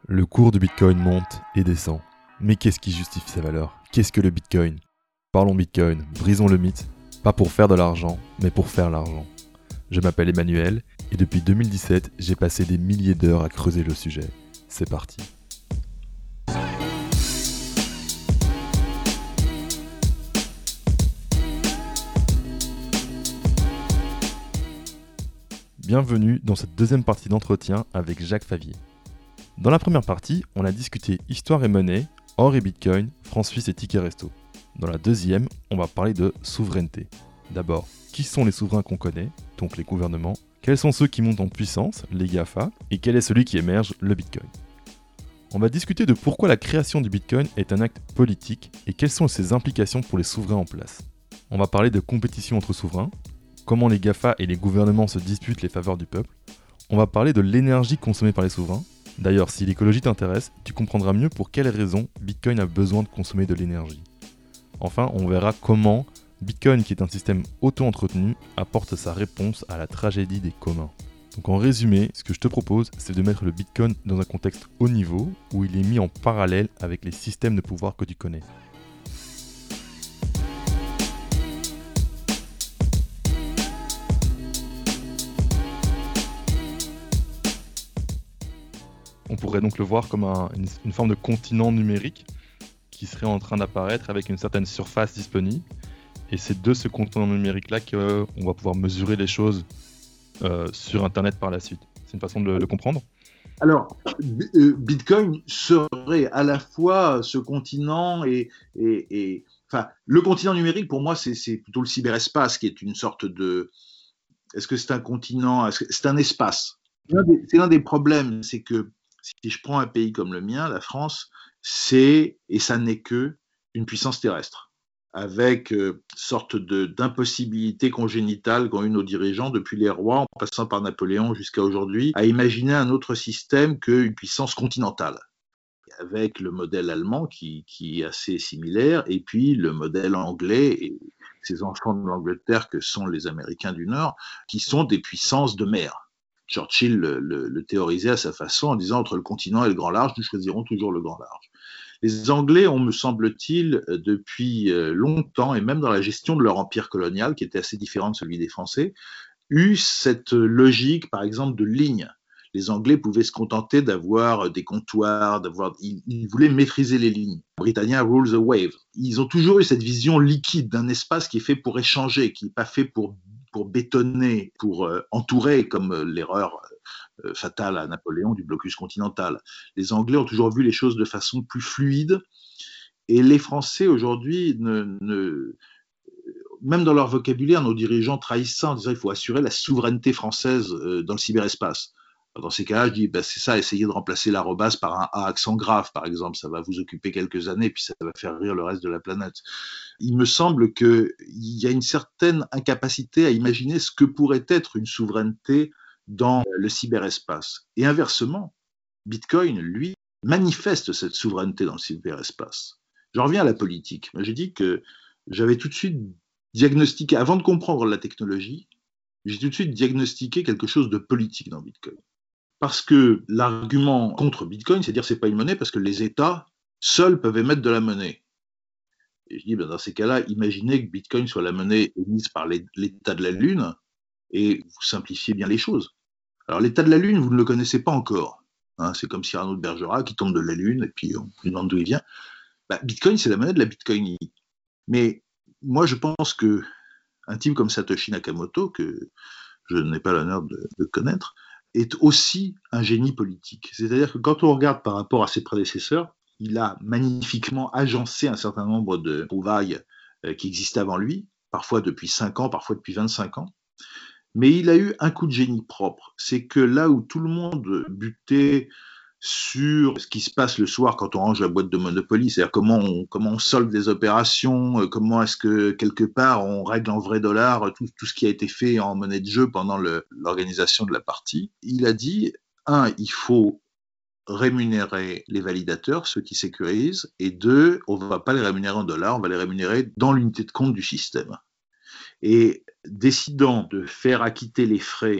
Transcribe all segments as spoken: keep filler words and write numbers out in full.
Le cours du Bitcoin monte et descend. Mais qu'est-ce qui justifie sa valeur? Qu'est-ce que le Bitcoin? Parlons Bitcoin, brisons le mythe, pas pour faire de l'argent, mais pour faire l'argent. Je m'appelle Emmanuel, et depuis deux mille dix-sept, j'ai passé des milliers d'heures à creuser le sujet. C'est parti. Bienvenue dans cette deuxième partie d'entretien avec Jacques Favier. Dans la première partie, on a discuté histoire et monnaie, or et bitcoin, francs suisses et tickets resto. Dans la deuxième, on va parler de souveraineté. D'abord, qui sont les souverains qu'on connaît, donc les gouvernements, quels sont ceux qui montent en puissance, les GAFA, et quel est celui qui émerge, le bitcoin. On va discuter de pourquoi la création du bitcoin est un acte politique et quelles sont ses implications pour les souverains en place. On va parler de compétition entre souverains, comment les GAFA et les gouvernements se disputent les faveurs du peuple. On va parler de l'énergie consommée par les souverains. D'ailleurs, si l'écologie t'intéresse, tu comprendras mieux pour quelles raisons Bitcoin a besoin de consommer de l'énergie. Enfin, on verra comment Bitcoin, qui est un système auto-entretenu, apporte sa réponse à la tragédie des communs. Donc en résumé, ce que je te propose, c'est de mettre le Bitcoin dans un contexte haut niveau, où il est mis en parallèle avec les systèmes de pouvoir que tu connais. On pourrait donc le voir comme un, une, une forme de continent numérique qui serait en train d'apparaître avec une certaine surface disponible. Et c'est de ce continent numérique-là qu'on va pouvoir mesurer les choses euh, sur Internet par la suite. C'est une façon de le, le comprendre ? Alors, euh, Bitcoin serait à la fois ce continent et, et, et enfin, le continent numérique, pour moi, c'est, c'est plutôt le cyberespace qui est une sorte de... Est-ce que c'est un continent ? Est-ce que c'est un espace ? C'est l'un des, c'est l'un des problèmes, c'est que si je prends un pays comme le mien, la France, c'est, et ça n'est que, une puissance terrestre, avec euh, sorte de, d'impossibilité congénitale qu'ont eu nos dirigeants depuis les rois, en passant par Napoléon jusqu'à aujourd'hui, à imaginer un autre système qu'une puissance continentale, avec le modèle allemand qui, qui est assez similaire, et puis le modèle anglais, et ces enfants de l'Angleterre que sont les Américains du Nord, qui sont des puissances de mer. Churchill le, le, le théorisait à sa façon en disant entre le continent et le grand large, nous choisirons toujours le grand large. Les Anglais ont, me semble-t-il, depuis longtemps, et même dans la gestion de leur empire colonial, qui était assez différent de celui des Français, eu cette logique, par exemple, de ligne. Les Anglais pouvaient se contenter d'avoir des comptoirs, d'avoir, ils, ils voulaient maîtriser les lignes. Les Britanniens rule the wave. Ils ont toujours eu cette vision liquide d'un espace qui est fait pour échanger, qui n'est pas fait pour pour bétonner, pour euh, entourer, comme euh, l'erreur euh, fatale à Napoléon du blocus continental. Les Anglais ont toujours vu les choses de façon plus fluide, et les Français aujourd'hui, ne, ne, même dans leur vocabulaire, nos dirigeants trahissent ça en disant qu'il faut assurer la souveraineté française euh, dans le cyberespace. Dans ces cas-là, je dis, ben, c'est ça, essayez de remplacer l'arrobase par un A accent grave, par exemple. Ça va vous occuper quelques années, puis ça va faire rire le reste de la planète. Il me semble qu'il y a une certaine incapacité à imaginer ce que pourrait être une souveraineté dans le cyberespace. Et inversement, Bitcoin, lui, manifeste cette souveraineté dans le cyberespace. Je reviens à la politique. J'ai dit que j'avais tout de suite diagnostiqué, avant de comprendre la technologie, j'ai tout de suite diagnostiqué quelque chose de politique dans Bitcoin. Parce que l'argument contre Bitcoin, c'est de dire que ce n'est pas une monnaie, parce que les États seuls peuvent émettre de la monnaie. Et je dis, ben dans ces cas-là, imaginez que Bitcoin soit la monnaie émise par l'État de la Lune, et vous simplifiez bien les choses. Alors l'État de la Lune, vous ne le connaissez pas encore. Hein, c'est comme Cyrano de Bergerac qui tombe de la Lune, et puis on lui demande d'où il vient. Ben, Bitcoin, c'est la monnaie de la Bitcoin. Mais moi, je pense que un type comme Satoshi Nakamoto, que je n'ai pas l'honneur de, de connaître, est aussi un génie politique. C'est-à-dire que quand on regarde par rapport à ses prédécesseurs, il a magnifiquement agencé un certain nombre de trouvailles euh, qui existaient avant lui, parfois depuis cinq ans, parfois depuis vingt-cinq ans. Mais il a eu un coup de génie propre. C'est que là où tout le monde butait sur ce qui se passe le soir quand on range la boîte de Monopoly, c'est-à-dire comment on, comment on solde des opérations, comment est-ce que quelque part on règle en vrai dollar tout, tout ce qui a été fait en monnaie de jeu pendant le, l'organisation de la partie. Il a dit, un, il faut rémunérer les validateurs, ceux qui sécurisent, et deux, on ne va pas les rémunérer en dollars, on va les rémunérer dans l'unité de compte du système. Et décidant de faire acquitter les frais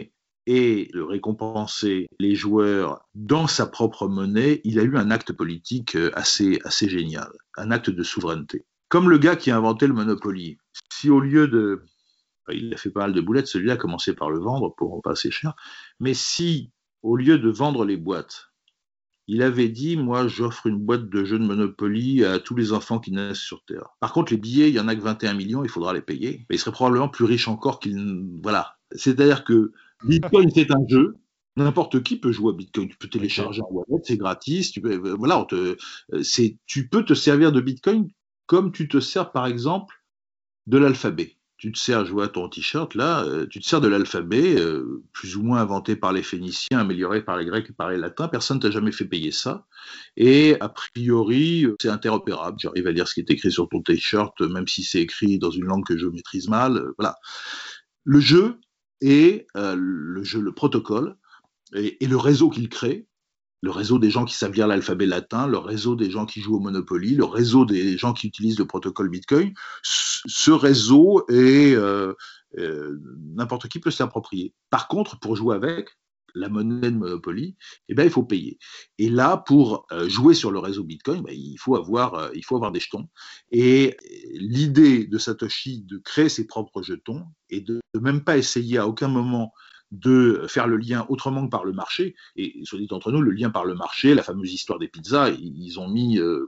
et de récompenser les joueurs dans sa propre monnaie, il a eu un acte politique assez, assez génial, un acte de souveraineté. Comme le gars qui a inventé le Monopoly, si au lieu de... Il a fait pas mal de boulettes, celui-là a commencé par le vendre pour pas assez cher, mais si au lieu de vendre les boîtes, il avait dit, moi j'offre une boîte de jeux de Monopoly à tous les enfants qui naissent sur Terre. Par contre les billets, il y en a que vingt et un millions, il faudra les payer. Mais il serait probablement plus riche encore qu'il... Voilà. C'est-à-dire que Bitcoin c'est un jeu, n'importe qui peut jouer à Bitcoin, tu peux télécharger okay. un wallet, c'est gratis, tu peux, voilà, on te, c'est, tu peux te servir de Bitcoin comme tu te sers par exemple de l'alphabet. Tu te sers, je vois ton t-shirt là, euh, tu te sers de l'alphabet, euh, plus ou moins inventé par les Phéniciens, amélioré par les Grecs et par les Latins, personne ne t'a jamais fait payer ça, et a priori, c'est interopérable, j'arrive à lire ce qui est écrit sur ton t-shirt, même si c'est écrit dans une langue que je maîtrise mal, euh, voilà. Le jeu et euh, le jeu, le protocole, et, et le réseau qu'il crée, le réseau des gens qui savent lire l'alphabet latin, le réseau des gens qui jouent au Monopoly, le réseau des gens qui utilisent le protocole Bitcoin, ce réseau est euh, euh, n'importe qui peut s'y approprier. Par contre, pour jouer avec la monnaie de Monopoly, eh ben, il faut payer. Et là, pour euh, jouer sur le réseau Bitcoin, ben, il faut avoir, euh, il faut avoir des jetons. Et l'idée de Satoshi de créer ses propres jetons et de ne même pas essayer à aucun moment de faire le lien autrement que par le marché, et soit dit entre nous, le lien par le marché, la fameuse histoire des pizzas, ils ont mis euh,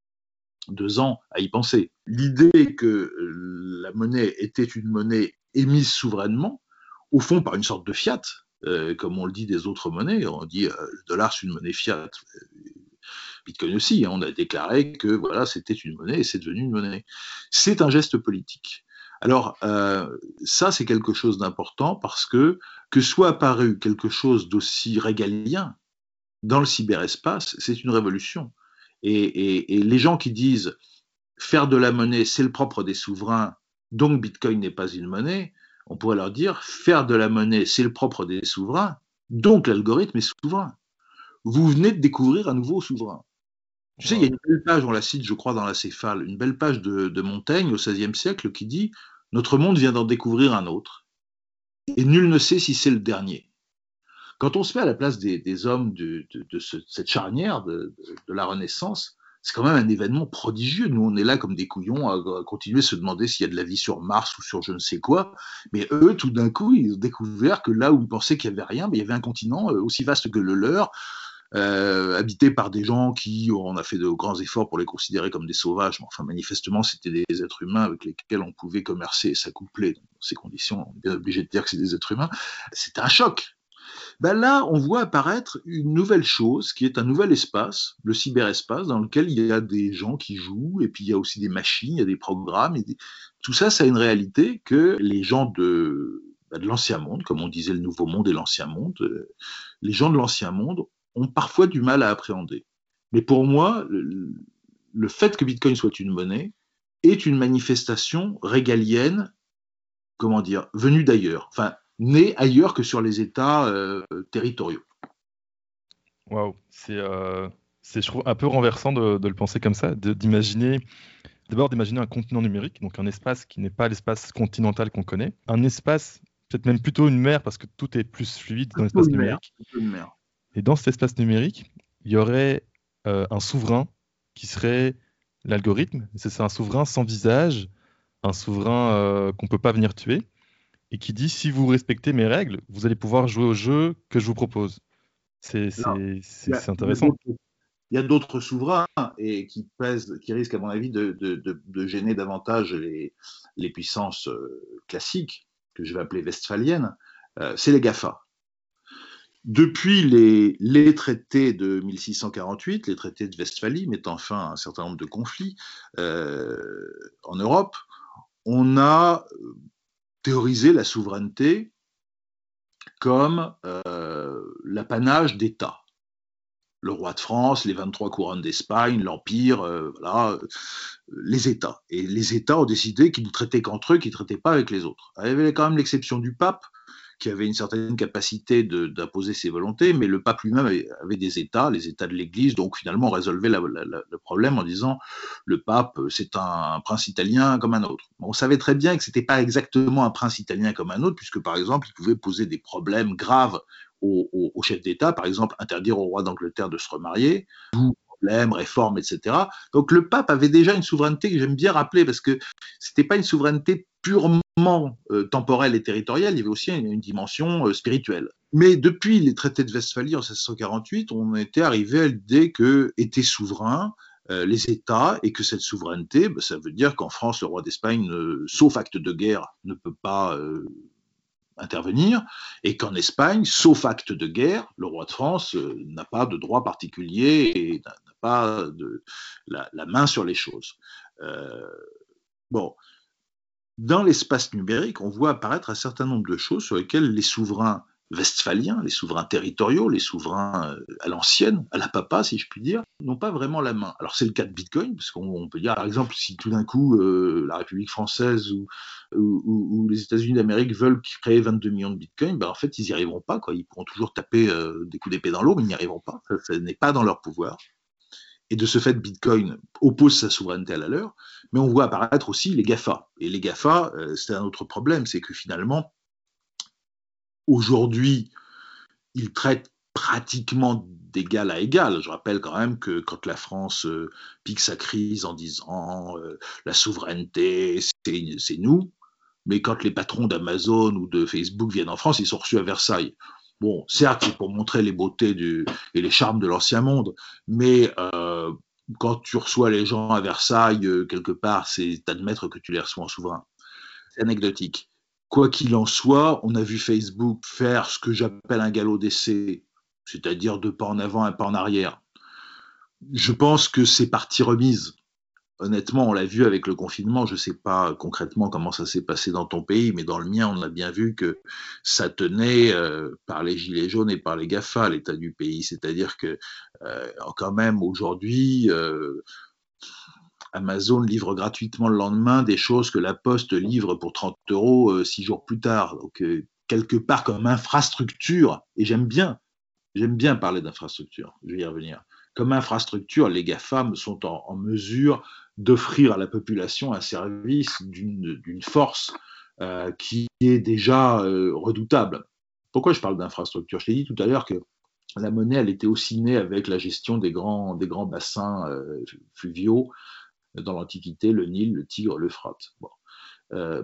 deux ans à y penser. L'idée que la monnaie était une monnaie émise souverainement, au fond par une sorte de fiat, euh, comme on le dit des autres monnaies, on dit euh, le dollar c'est une monnaie fiat. Bitcoin aussi, hein, on a déclaré que voilà, c'était une monnaie et c'est devenu une monnaie. C'est un geste politique. Alors, euh, ça, c'est quelque chose d'important parce que, que soit apparu quelque chose d'aussi régalien dans le cyberespace, c'est une révolution. Et, et, et les gens qui disent faire de la monnaie, c'est le propre des souverains, donc Bitcoin n'est pas une monnaie, on pourrait leur dire faire de la monnaie, c'est le propre des souverains, donc l'algorithme est souverain. Vous venez de découvrir un nouveau souverain. Tu sais, il y a une belle page, on la cite, je crois, dans la Céphale, une belle page de, de Montaigne au seizième siècle qui dit « Notre monde vient d'en découvrir un autre, et nul ne sait si c'est le dernier. » Quand on se met à la place des, des hommes de, de, de ce, cette charnière de, de, de la Renaissance, c'est quand même un événement prodigieux. Nous, on est là comme des couillons à, à continuer à se demander s'il y a de la vie sur Mars ou sur je ne sais quoi. Mais eux, tout d'un coup, ils ont découvert que là où ils pensaient qu'il n'y avait rien, mais il y avait un continent aussi vaste que le leur, Euh, habités par des gens qui, on a fait de grands efforts pour les considérer comme des sauvages, mais enfin manifestement c'était des êtres humains avec lesquels on pouvait commercer et s'accoupler. Dans ces conditions, on est obligé de dire que c'est des êtres humains. C'est un choc. Ben là, on voit apparaître une nouvelle chose qui est un nouvel espace, le cyberespace, dans lequel il y a des gens qui jouent, et puis il y a aussi des machines, il y a des programmes. Et des... Tout ça, ça a une réalité que les gens de, ben de l'ancien monde, comme on disait le nouveau monde et l'ancien monde, euh, les gens de l'ancien monde ont parfois du mal à appréhender. Mais pour moi, le, le fait que Bitcoin soit une monnaie est une manifestation régalienne, comment dire, venue d'ailleurs, enfin, née ailleurs que sur les États euh, territoriaux. Waouh, c'est, euh, c'est, je trouve, un peu renversant de, de le penser comme ça, de, d'imaginer, d'abord d'imaginer un continent numérique, donc un espace qui n'est pas l'espace continental qu'on connaît, un espace, peut-être même plutôt une mer, parce que tout est plus fluide dans l'espace numérique. Une mer. Et dans cet espace numérique, il y aurait euh, un souverain qui serait l'algorithme. C'est un souverain sans visage, un souverain euh, qu'on ne peut pas venir tuer, et qui dit si vous respectez mes règles, vous allez pouvoir jouer au jeu que je vous propose. C'est, c'est, Alors, c'est, bah, c'est intéressant. Il y a d'autres souverains et qui pèsent, qui risquent à mon avis de, de, de, de gêner davantage les, les puissances euh, classiques, que je vais appeler westphaliennes, euh, c'est les GAFA. Depuis les, les traités de mille six cent quarante-huit, les traités de Westphalie mettant fin à un certain nombre de conflits euh, en Europe, on a théorisé la souveraineté comme euh, l'apanage d'États. Le roi de France, les vingt-trois couronnes d'Espagne, l'Empire, euh, voilà, les États. Et les États ont décidé qu'ils ne traitaient qu'entre eux, qu'ils ne traitaient pas avec les autres. Il y avait quand même l'exception du pape, qui avait une certaine capacité de, d'imposer ses volontés, mais le pape lui-même avait, avait des États, les États de l'Église, donc finalement on résolvait la, la, la, le problème en disant le pape c'est un, un prince italien comme un autre. On savait très bien que c'était pas exactement un prince italien comme un autre, puisque par exemple il pouvait poser des problèmes graves aux, aux, aux chefs d'État, par exemple interdire au roi d'Angleterre de se remarier, problèmes, réformes, et cetera. Donc le pape avait déjà une souveraineté que j'aime bien rappeler, parce que c'était pas une souveraineté purement euh, temporelle et territoriale, il y avait aussi une, une dimension euh, spirituelle. Mais depuis les traités de Westphalie en seize cent quarante-huit, on était arrivé à l'idée que étaient souverains euh, les États, et que cette souveraineté, bah, ça veut dire qu'en France, le roi d'Espagne, euh, sauf acte de guerre, ne peut pas euh, intervenir, et qu'en Espagne, sauf acte de guerre, le roi de France euh, n'a pas de droit particulier et n'a, n'a pas de, la, la main sur les choses. Euh, bon, dans l'espace numérique, on voit apparaître un certain nombre de choses sur lesquelles les souverains westphaliens, les souverains territoriaux, les souverains à l'ancienne, à la papa, si je puis dire, n'ont pas vraiment la main. Alors c'est le cas de Bitcoin, parce qu'on peut dire, par exemple, si tout d'un coup euh, la République française ou, ou, ou les États-Unis d'Amérique veulent créer vingt-deux millions de Bitcoin, ben en fait ils n'y arriveront pas, quoi. Ils pourront toujours taper euh, des coups d'épée dans l'eau, mais ils n'y arriveront pas. Ça, ça n'est pas dans leur pouvoir. Et de ce fait, Bitcoin oppose sa souveraineté à la leur, mais on voit apparaître aussi les GAFA. Et les GAFA, euh, c'est un autre problème, c'est que finalement, aujourd'hui, ils traitent pratiquement d'égal à égal. Je rappelle quand même que quand la France euh, pique sa crise en disant euh, la souveraineté, c'est, c'est nous, mais quand les patrons d'Amazon ou de Facebook viennent en France, ils sont reçus à Versailles. Bon, certes, c'est pour montrer les beautés du, et les charmes de l'ancien monde, mais euh, quand tu reçois les gens à Versailles, euh, quelque part, c'est d'admettre que tu les reçois en souverain. C'est anecdotique. Quoi qu'il en soit, on a vu Facebook faire ce que j'appelle un galop d'essai, c'est-à-dire deux pas en avant, un pas en arrière. Je pense que c'est partie remise. Honnêtement, on l'a vu avec le confinement, je ne sais pas concrètement comment ça s'est passé dans ton pays, mais dans le mien, on a bien vu que ça tenait euh, par les gilets jaunes et par les GAFA, l'état du pays. C'est-à-dire que euh, quand même aujourd'hui, euh, Amazon livre gratuitement le lendemain des choses que la Poste livre pour trente euros euh, six jours plus tard. Donc euh, quelque part comme infrastructure, et j'aime bien, j'aime bien parler d'infrastructure, je vais y revenir. Comme infrastructure, les GAFAM sont en, en mesure d'offrir à la population un service d'une, d'une force euh, qui est déjà euh, redoutable. Pourquoi je parle d'infrastructure ? Je t'ai dit tout à l'heure que la monnaie, elle était aussi née avec la gestion des grands, des grands bassins euh, fluviaux dans l'Antiquité, le Nil, le Tigre, l'Euphrate. Bon. Euh,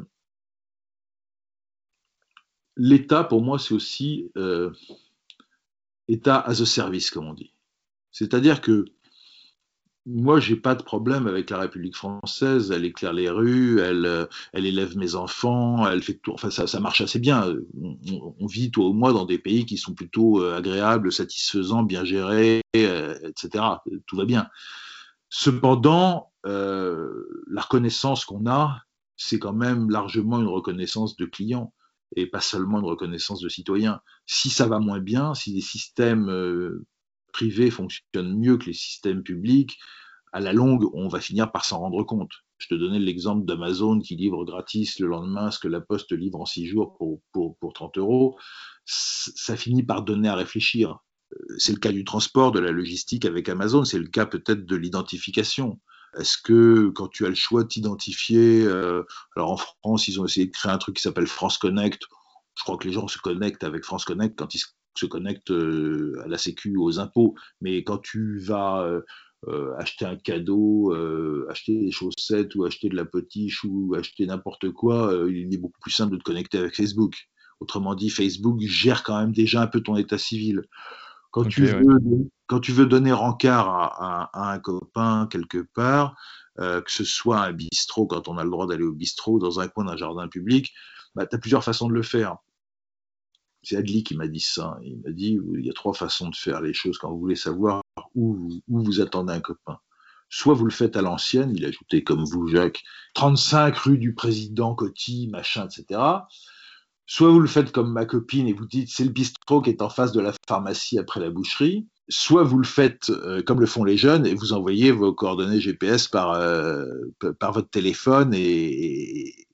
L'État, pour moi, c'est aussi euh, État as a service, comme on dit. C'est-à-dire que moi, j'ai pas de problème avec la République française. Elle éclaire les rues, elle, elle élève mes enfants, elle fait tout. Enfin, ça, ça marche assez bien. On, on vit, toi ou moi, dans des pays qui sont plutôt agréables, satisfaisants, bien gérés, euh, et cetera. Tout va bien. Cependant, euh, la reconnaissance qu'on a, c'est quand même largement une reconnaissance de client et pas seulement une reconnaissance de citoyen. Si ça va moins bien, si les systèmes euh, privés fonctionnent mieux que les systèmes publics, à la longue, on va finir par s'en rendre compte. Je te donnais l'exemple d'Amazon qui livre gratis le lendemain ce que la Poste livre en six jours pour, pour, pour trente euros. Ça finit par donner à réfléchir. C'est le cas du transport, de la logistique avec Amazon, c'est le cas peut-être de l'identification. Est-ce que quand tu as le choix de t'identifier, euh, alors en France, ils ont essayé de créer un truc qui s'appelle France Connect. Je crois que les gens se connectent avec France Connect quand ils se connectent euh, à la Sécu, aux impôts. Mais quand tu vas euh, euh, acheter un cadeau, euh, acheter des chaussettes ou acheter de la potiche ou acheter n'importe quoi, euh, il est beaucoup plus simple de te connecter avec Facebook. Autrement dit, Facebook gère quand même déjà un peu ton état civil. Quand, okay, tu veux, ouais. quand tu veux donner rencard à, à, à un copain quelque part, euh, que ce soit un bistrot, quand on a le droit d'aller au bistrot, dans un coin d'un jardin public, bah, tu as plusieurs façons de le faire. C'est Adli qui m'a dit ça. Il m'a dit, il y a trois façons de faire les choses quand vous voulez savoir où vous, où vous attendez un copain. Soit vous le faites à l'ancienne, il a ajouté comme vous, Jacques, trente-cinq rue du président Coty, machin, et cetera. Soit vous le faites comme ma copine et vous dites c'est le bistrot qui est en face de la pharmacie après la boucherie. Soit vous le faites euh, comme le font les jeunes et vous envoyez vos coordonnées G P S par, euh, par votre téléphone et, et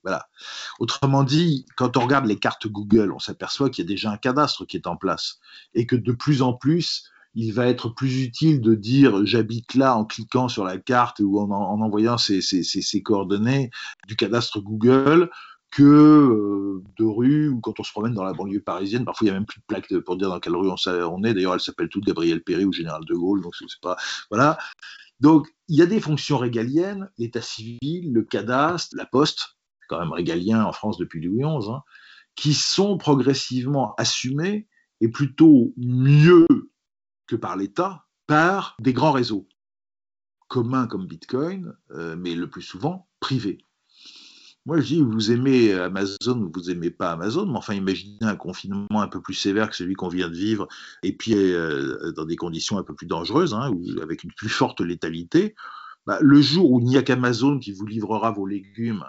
Voilà. Autrement dit, quand on regarde les cartes Google, on s'aperçoit qu'il y a déjà un cadastre qui est en place et que de plus en plus, il va être plus utile de dire j'habite là en cliquant sur la carte ou en, en envoyant ses, ses, ses, ses coordonnées du cadastre Google que euh, de rue ou quand on se promène dans la banlieue parisienne. Parfois, il n'y a même plus de plaque de, pour dire dans quelle rue on, on est. D'ailleurs, elle s'appelle toute Gabriel Péry ou Général de Gaulle, donc c'est pas... Voilà. Donc, il y a des fonctions régaliennes, l'état civil, le cadastre, la poste, quand même régalien en France depuis Louis onze, hein, qui sont progressivement assumées et plutôt mieux que par l'État, par des grands réseaux communs comme Bitcoin, euh, mais le plus souvent privés. Moi, je dis, vous aimez Amazon ou vous aimez pas Amazon, mais enfin, imaginez un confinement un peu plus sévère que celui qu'on vient de vivre, et puis euh, dans des conditions un peu plus dangereuses, hein, ou avec une plus forte létalité. Bah, le jour où il n'y a qu'Amazon qui vous livrera vos légumes,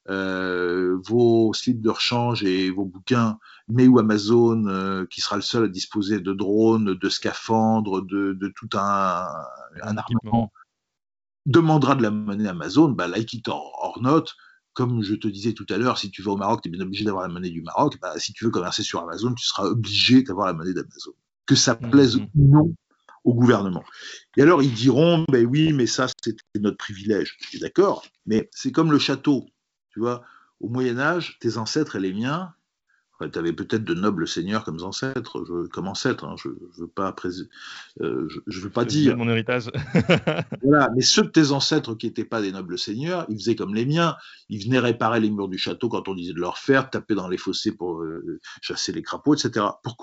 euh, vos slips de rechange et vos bouquins, mais où Amazon, euh, qui sera le seul à disposer de drones, de scaphandres, de, de tout un, un armement, demandera de la monnaie Amazon, bah, like it or, or not. Comme je te disais tout à l'heure, si tu vas au Maroc, tu es bien obligé d'avoir la monnaie du Maroc. Bah, si tu veux commercer sur Amazon, tu seras obligé d'avoir la monnaie d'Amazon. Que ça plaise ou non au gouvernement. Et alors, ils diront, ben oui, mais ça, c'est notre privilège. Je suis d'accord, mais c'est comme le château. Tu vois, au Moyen-Âge, tes ancêtres et les miens, enfin, tu avais peut-être de nobles seigneurs comme ancêtres, je, comme ancêtres, hein, je ne veux pas, prés- euh, je, je veux pas dire. mon héritage. Voilà, mais ceux de tes ancêtres qui n'étaient pas des nobles seigneurs, ils faisaient comme les miens. Ils venaient réparer les murs du château quand on disait de leur faire, taper dans les fossés pour euh, chasser les crapauds, et cetera. Pourquoi ?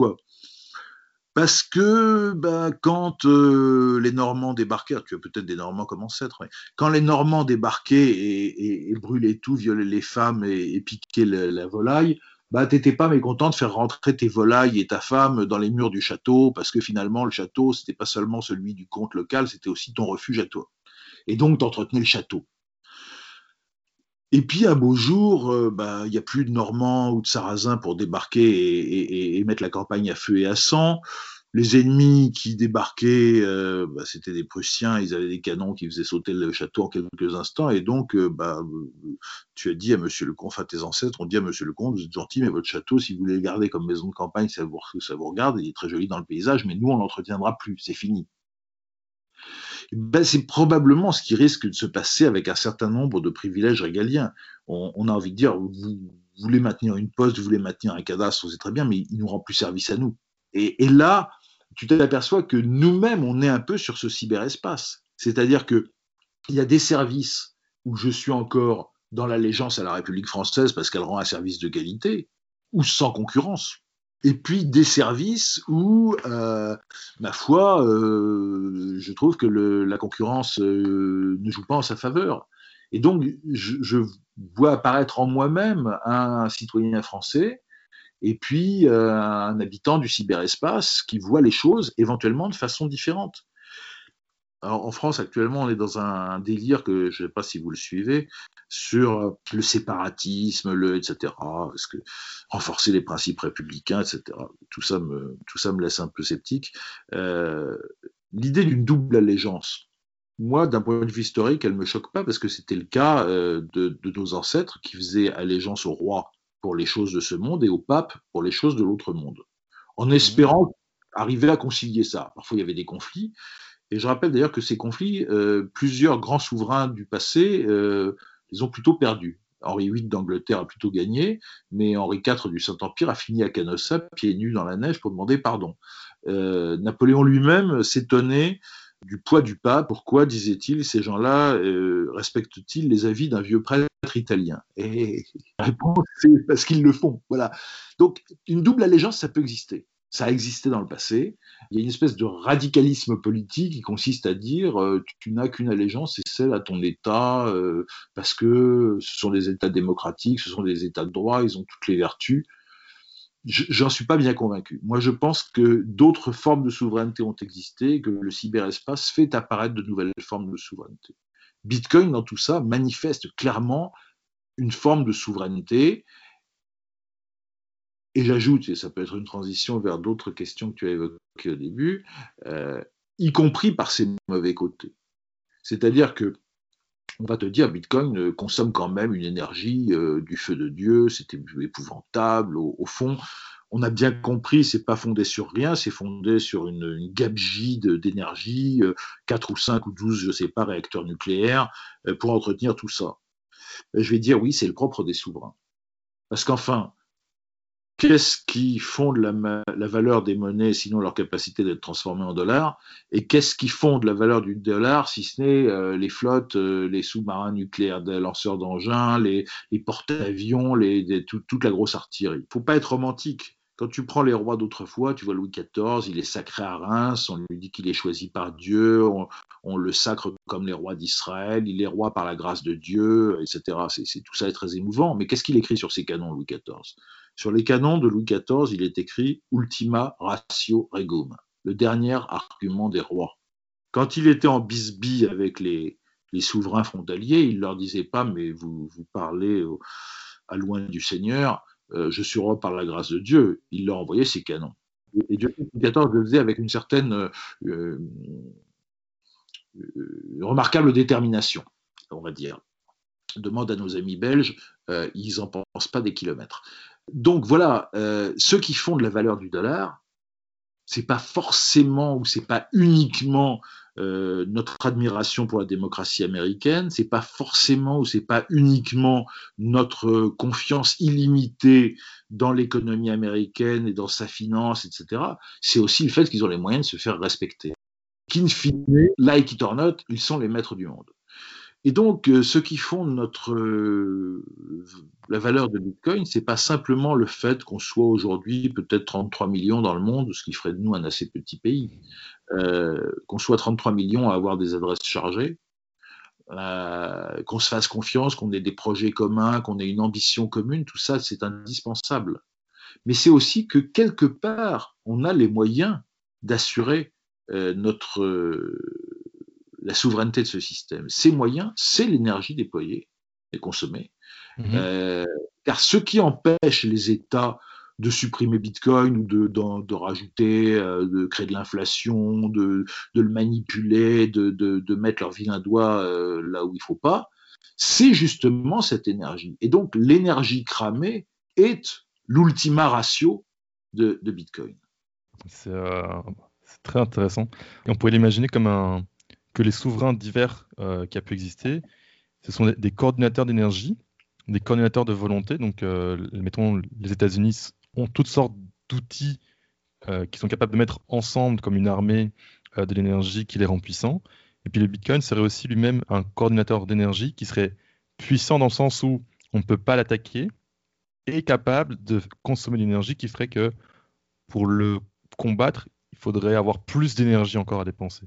Parce que ben, quand euh, les Normands débarquaient, tu as peut-être des Normands comme ancêtres, mais quand les Normands débarquaient et, et, et brûlaient tout, violaient les femmes et, et piquaient la, la volaille, bah, tu n'étais pas mécontent de faire rentrer tes volailles et ta femme dans les murs du château, parce que finalement, le château, c'était pas seulement celui du comte local, c'était aussi ton refuge à toi. Et donc, tu entretenais le château. Et puis, un beau jour, il euh, bah, n'y a plus de Normands ou de Sarrasins pour débarquer et, et, et mettre la campagne à feu et à sang. Les ennemis qui débarquaient, euh, bah, c'était des Prussiens, ils avaient des canons qui faisaient sauter le château en quelques instants, et donc euh, bah, tu as dit à Monsieur le Comte, enfin tes ancêtres ont dit à Monsieur le Comte, vous êtes gentil, mais votre château, si vous voulez le garder comme maison de campagne, ça vous, ça vous regarde, il est très joli dans le paysage, mais nous on l'entretiendra plus, c'est fini. Ben, c'est probablement ce qui risque de se passer avec un certain nombre de privilèges régaliens. On, on a envie de dire, vous, vous voulez maintenir une poste, vous voulez maintenir un cadastre, c'est très bien, mais il nous rend plus service à nous. Et, et là, tu t'aperçois que nous-mêmes, on est un peu sur ce cyberespace. C'est-à-dire qu'il y a des services où je suis encore dans l'allégeance à la République française parce qu'elle rend un service de qualité, ou sans concurrence. Et puis des services où, euh, ma foi, euh, je trouve que le, la concurrence euh, ne joue pas en sa faveur. Et donc, je, je vois apparaître en moi-même un citoyen français et puis euh, un habitant du cyberespace qui voit les choses éventuellement de façon différente. Alors, en France, actuellement, on est dans un délire que je ne sais pas si vous le suivez, sur le séparatisme, le et cetera. Est-ce que renforcer les principes républicains, et cetera. Tout ça me, tout ça me laisse un peu sceptique. Euh, l'idée d'une double allégeance, moi, d'un point de vue historique, elle ne me choque pas parce que c'était le cas euh, de, de nos ancêtres qui faisaient allégeance au roi pour les choses de ce monde et au pape pour les choses de l'autre monde, en espérant arriver à concilier ça. Parfois, il y avait des conflits. Et je rappelle d'ailleurs que ces conflits, euh, plusieurs grands souverains du passé euh, les ont plutôt perdus. Henri huit d'Angleterre a plutôt gagné, mais Henri quatre du Saint-Empire a fini à Canossa, pieds nus dans la neige, pour demander pardon. Euh, Napoléon lui-même s'étonnait du poids du pape. Pourquoi, disait-il, ces gens-là euh, respectent-ils les avis d'un vieux prêtre italien? Et la réponse, c'est parce qu'ils le font. Voilà. Donc, une double allégeance, ça peut exister. Ça a existé dans le passé. Il y a une espèce de radicalisme politique qui consiste à dire euh, tu n'as qu'une allégeance, c'est celle à ton État, euh, parce que ce sont des États démocratiques, ce sont des États de droit, ils ont toutes les vertus. Je, j'en suis pas bien convaincu. Moi, je pense que d'autres formes de souveraineté ont existé, que le cyberespace fait apparaître de nouvelles formes de souveraineté. Bitcoin, dans tout ça, manifeste clairement une forme de souveraineté. Et j'ajoute, et ça peut être une transition vers d'autres questions que tu as évoquées au début, euh, y compris par ses mauvais côtés. C'est-à-dire que on va te dire Bitcoin consomme quand même une énergie euh, du feu de Dieu, c'est épouvantable. Au, au fond, on a bien compris, c'est pas fondé sur rien, c'est fondé sur une, une gabegie de, d'énergie, euh, quatre ou cinq ou douze, je sais pas, réacteurs nucléaires euh, pour entretenir tout ça. Euh, Je vais dire oui, c'est le propre des souverains. Parce qu'enfin, qu'est-ce qui fonde la, la, valeur des monnaies, sinon leur capacité d'être transformées en dollars? Et qu'est-ce qui fonde la valeur du dollar, si ce n'est euh, les flottes, euh, les sous-marins nucléaires, des lanceurs d'engins, les, les porte-avions, les, les, tout, toute la grosse artillerie? Il ne faut pas être romantique. Quand tu prends les rois d'autrefois, tu vois Louis quatorze, il est sacré à Reims, on lui dit qu'il est choisi par Dieu, on, on le sacre comme les rois d'Israël, il est roi par la grâce de Dieu, et cetera. C'est, c'est, tout ça est très émouvant. Mais qu'est-ce qu'il écrit sur ses canons, Louis quatorze? Sur les canons de Louis quatorze, il est écrit Ultima ratio regum, le dernier argument des rois. Quand il était en bisbille avec les, les souverains frontaliers, il ne leur disait pas mais vous, vous parlez au, à loin du Seigneur, euh, je suis roi par la grâce de Dieu. Il leur envoyait ses canons. Et, et Louis quatorze le faisait avec une certaine euh, euh, remarquable détermination, on va dire. Demande à nos amis belges, euh, ils n'en pensent pas des kilomètres. Donc voilà, euh, ceux qui fondent la valeur du dollar, c'est pas forcément ou c'est pas uniquement euh, notre admiration pour la démocratie américaine, c'est pas forcément ou c'est pas uniquement notre confiance illimitée dans l'économie américaine et dans sa finance, et cetera. C'est aussi le fait qu'ils ont les moyens de se faire respecter. Qu'in fine, like it or not, ils sont les maîtres du monde. Et donc, euh, ce qui fonde notre euh, la valeur de Bitcoin, c'est pas simplement le fait qu'on soit aujourd'hui peut-être trente-trois millions dans le monde, ce qui ferait de nous un assez petit pays, euh, qu'on soit trente-trois millions à avoir des adresses chargées, euh, qu'on se fasse confiance, qu'on ait des projets communs, qu'on ait une ambition commune, tout ça, c'est indispensable. Mais c'est aussi que quelque part, on a les moyens d'assurer euh, notre euh, la souveraineté de ce système. Ces moyens, c'est l'énergie déployée et consommée. Mmh. Euh, car ce qui empêche les États de supprimer Bitcoin ou de, de, de rajouter, euh, de créer de l'inflation, de, de le manipuler, de, de, de mettre leur vilain doigt euh, là où il ne faut pas, c'est justement cette énergie. Et donc l'énergie cramée est l'ultima ratio de, de Bitcoin. C'est, euh, c'est très intéressant. Et on pourrait l'imaginer comme un, que les souverains divers euh, qui a pu exister, ce sont des, des coordinateurs d'énergie, des coordinateurs de volonté. Donc, euh, mettons, les États-Unis ont toutes sortes d'outils euh, qui sont capables de mettre ensemble comme une armée euh, de l'énergie qui les rend puissants. Et puis le Bitcoin serait aussi lui-même un coordinateur d'énergie qui serait puissant dans le sens où on ne peut pas l'attaquer et capable de consommer de l'énergie qui ferait que pour le combattre, il faudrait avoir plus d'énergie encore à dépenser.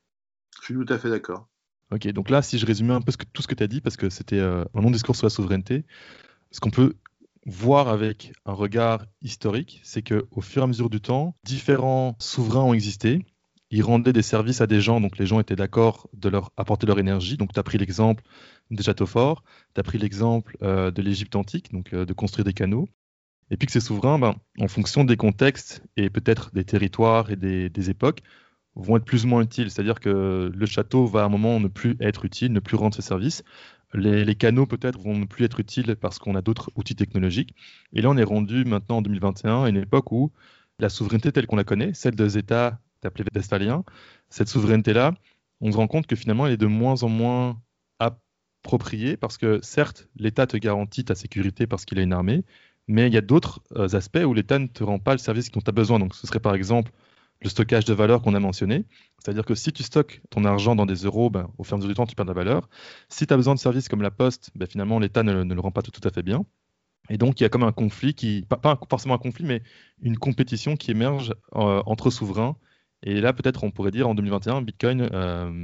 Je suis tout à fait d'accord. Ok, donc là, si je résumais un peu ce que, tout ce que tu as dit, parce que c'était euh, un long discours sur la souveraineté, ce qu'on peut voir avec un regard historique, c'est qu'au fur et à mesure du temps, différents souverains ont existé. Ils rendaient des services à des gens, donc les gens étaient d'accord de leur apporter leur énergie. Donc tu as pris l'exemple des châteaux forts, tu as pris l'exemple euh, de l'Égypte antique, donc euh, de construire des canaux. Et puis que ces souverains, ben, en fonction des contextes et peut-être des territoires et des, des époques, vont être plus ou moins utiles. C'est-à-dire que le château va à un moment ne plus être utile, ne plus rendre ses services. Les, les canaux peut-être vont ne plus être utiles parce qu'on a d'autres outils technologiques. Et là, on est rendu maintenant en deux mille vingt et un à une époque où la souveraineté telle qu'on la connaît, celle des États appelés westphaliens, cette souveraineté-là, on se rend compte que finalement, elle est de moins en moins appropriée parce que certes, l'État te garantit ta sécurité parce qu'il a une armée, mais il y a d'autres euh, aspects où l'État ne te rend pas le service dont tu as besoin. Donc ce serait par exemple le stockage de valeur qu'on a mentionné. C'est-à-dire que si tu stockes ton argent dans des euros, ben, au fur et à mesure du temps, tu perds de la valeur. Si tu as besoin de services comme la poste, ben, finalement, l'État ne, ne le rend pas tout, tout à fait bien. Et donc, il y a comme un conflit, qui, pas, pas forcément un conflit, mais une compétition qui émerge euh, entre souverains. Et là, peut-être, on pourrait dire en deux mille vingt et un, Bitcoin euh,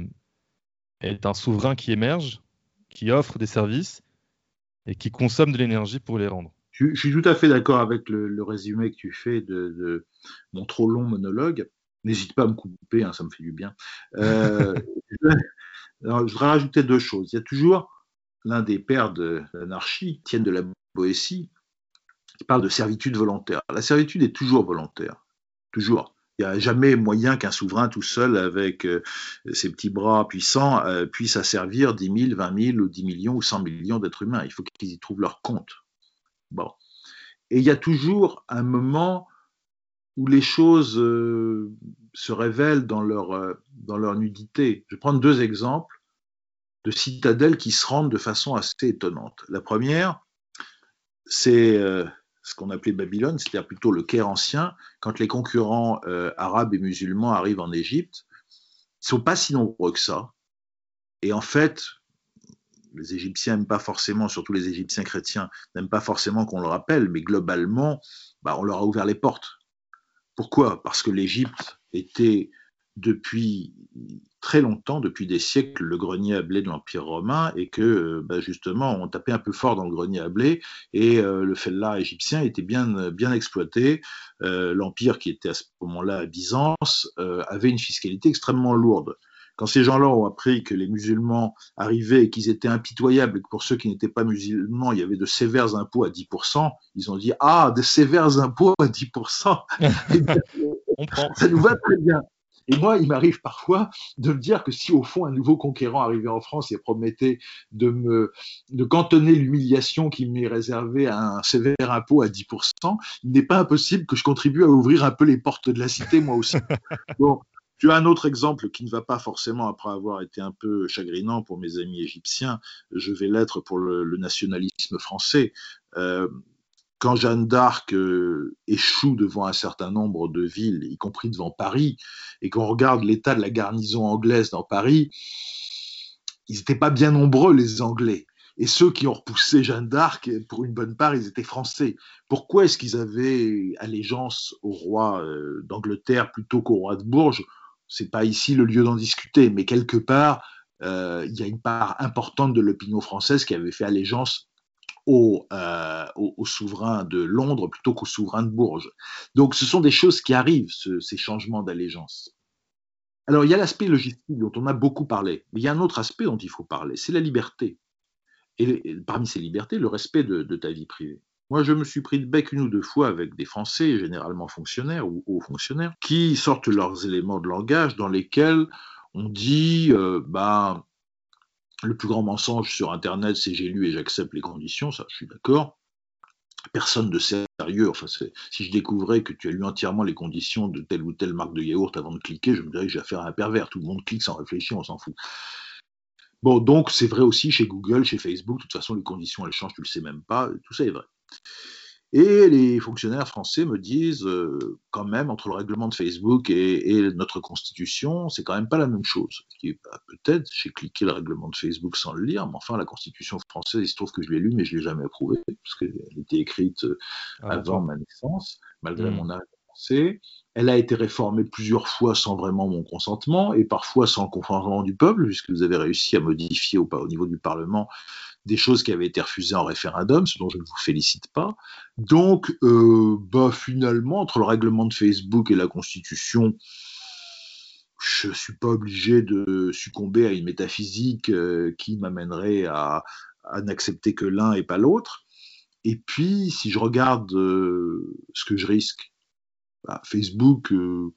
est un souverain qui émerge, qui offre des services et qui consomme de l'énergie pour les rendre. Je, je suis tout à fait d'accord avec le, le résumé que tu fais de, de mon trop long monologue. N'hésite pas à me couper, hein, ça me fait du bien. Euh, je, alors, je voudrais rajouter deux choses. Il y a toujours l'un des pères de l'anarchie, Étienne de la Boétie, qui parle de servitude volontaire. La servitude est toujours volontaire, toujours. Il n'y a jamais moyen qu'un souverain tout seul, avec euh, ses petits bras puissants, euh, puisse asservir dix mille, vingt mille, ou dix millions, ou cent millions d'êtres humains. Il faut qu'ils y trouvent leur compte. Bon. Et il y a toujours un moment où les choses euh, se révèlent dans leur, euh, dans leur nudité. Je vais prendre deux exemples de citadelles qui se rendent de façon assez étonnante. La première, c'est euh, ce qu'on appelait Babylone, c'est-à-dire plutôt le Caire ancien. Quand les concurrents euh, arabes et musulmans arrivent en Égypte, ils ne sont pas si nombreux que ça. Et en fait, les Égyptiens n'aiment pas forcément, surtout les Égyptiens chrétiens, n'aiment pas forcément qu'on le rappelle, mais globalement, bah, on leur a ouvert les portes. Pourquoi ? Parce que l'Égypte était depuis très longtemps, depuis des siècles, le grenier à blé de l'Empire romain, et que bah, justement on tapait un peu fort dans le grenier à blé, et euh, le fellah égyptien était bien, bien exploité. Euh, L'Empire, qui était à ce moment-là à Byzance, euh, avait une fiscalité extrêmement lourde. Quand ces gens-là ont appris que les musulmans arrivaient et qu'ils étaient impitoyables, et que pour ceux qui n'étaient pas musulmans, il y avait de sévères impôts à dix pour cent, ils ont dit « Ah, de sévères impôts à dix pour cent On prend. Ça nous va très bien ». Et moi, il m'arrive parfois de me dire que si au fond un nouveau conquérant arrivait en France et promettait de me de cantonner l'humiliation qui m'est réservée à un sévère impôt à dix pour cent, il n'est pas impossible que je contribue à ouvrir un peu les portes de la cité, moi aussi. Bon. Tu as un autre exemple qui ne va pas forcément, après avoir été un peu chagrinant pour mes amis égyptiens, je vais l'être pour le, le nationalisme français. Euh, quand Jeanne d'Arc euh, échoue devant un certain nombre de villes, y compris devant Paris, et qu'on regarde l'état de la garnison anglaise dans Paris, ils n'étaient pas bien nombreux, les Anglais. Et ceux qui ont repoussé Jeanne d'Arc, pour une bonne part, ils étaient français. Pourquoi est-ce qu'ils avaient allégeance au roi euh, d'Angleterre plutôt qu'au roi de Bourges ? C'est pas ici le lieu d'en discuter, mais quelque part, euh, il y a une part importante de l'opinion française qui avait fait allégeance au, euh, au, au souverain de Londres plutôt qu'au souverain de Bourges. Donc ce sont des choses qui arrivent, ce, ces changements d'allégeance. Alors il y a l'aspect logistique dont on a beaucoup parlé, mais il y a un autre aspect dont il faut parler, c'est la liberté. Et, et parmi ces libertés, le respect de, de ta vie privée. Moi, je me suis pris de bec une ou deux fois avec des Français, généralement fonctionnaires ou hauts fonctionnaires, qui sortent leurs éléments de langage dans lesquels on dit euh, bah, le plus grand mensonge sur Internet, c'est j'ai lu et j'accepte les conditions, ça, je suis d'accord. Personne de sérieux, enfin, si je découvrais que tu as lu entièrement les conditions de telle ou telle marque de yaourt avant de cliquer, je me dirais que j'ai affaire à un pervers. Tout le monde clique sans réfléchir, on s'en fout. Bon, donc c'est vrai aussi chez Google, chez Facebook, de toute façon les conditions elles changent, tu le sais même pas, tout ça est vrai. Et les fonctionnaires français me disent, euh, quand même, entre le règlement de Facebook et, et notre constitution, c'est quand même pas la même chose. Bah, peut-être, j'ai cliqué le règlement de Facebook sans le lire, mais enfin la constitution française, il se trouve que je l'ai lue, mais je l'ai jamais approuvée, parce qu'elle était écrite avant ma naissance, malgré mmh. mon âge avancé. Elle a été réformée plusieurs fois sans vraiment mon consentement, et parfois sans le consentement du peuple, puisque vous avez réussi à modifier au, au niveau du Parlement des choses qui avaient été refusées en référendum, ce dont je ne vous félicite pas. Donc, euh, bah, finalement, entre le règlement de Facebook et la Constitution, je ne suis pas obligé de succomber à une métaphysique euh, qui m'amènerait à, à n'accepter que l'un et pas l'autre. Et puis, si je regarde euh, ce que je risque, bah, Facebook, euh,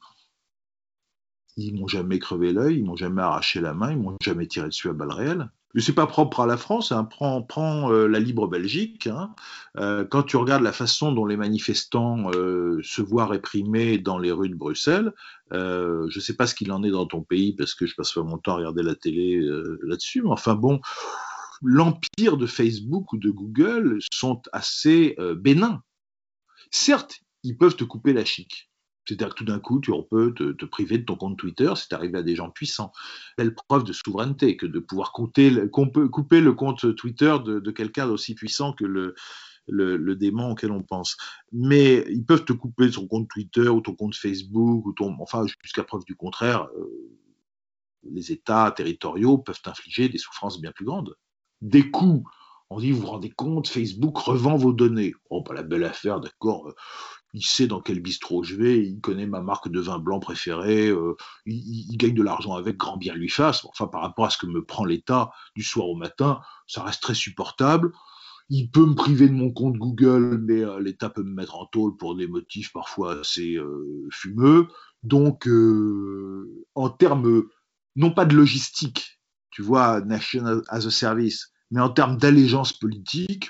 ils m'ont jamais crevé l'œil, ils m'ont jamais arraché la main, ils m'ont jamais tiré dessus à balles réelles. Mais c'est pas propre à la France, hein. Prends, prends euh, la libre Belgique. Hein. Euh, quand tu regardes la façon dont les manifestants euh, se voient réprimés dans les rues de Bruxelles, euh, je sais pas ce qu'il en est dans ton pays parce que je passe pas mon temps à regarder la télé euh, là-dessus, mais enfin bon, l'empire de Facebook ou de Google sont assez euh, bénins. Certes, ils peuvent te couper la chic. C'est-à-dire que tout d'un coup, tu peux te, te priver de ton compte Twitter, c'est arrivé à des gens puissants. Belle preuve de souveraineté que de pouvoir compter, qu'on peut couper le compte Twitter de, de quelqu'un d'aussi puissant que le, le, le démon auquel on pense. Mais ils peuvent te couper ton compte Twitter ou ton compte Facebook, ou ton, enfin, jusqu'à preuve du contraire, euh, les États territoriaux peuvent infliger des souffrances bien plus grandes. Des coups. On dit, vous vous rendez compte, Facebook revend vos données. Oh, bah la belle affaire, d'accord. Il sait dans quel bistrot je vais, il connaît ma marque de vin blanc préférée, euh, il, il gagne de l'argent avec, grand bien lui fasse. Enfin, par rapport à ce que me prend l'État du soir au matin, ça reste très supportable. Il peut me priver de mon compte Google, mais euh, l'État peut me mettre en tôle pour des motifs parfois assez euh, fumeux. Donc, euh, en termes, non pas de logistique, tu vois, National as a Service, mais en termes d'allégeance politique,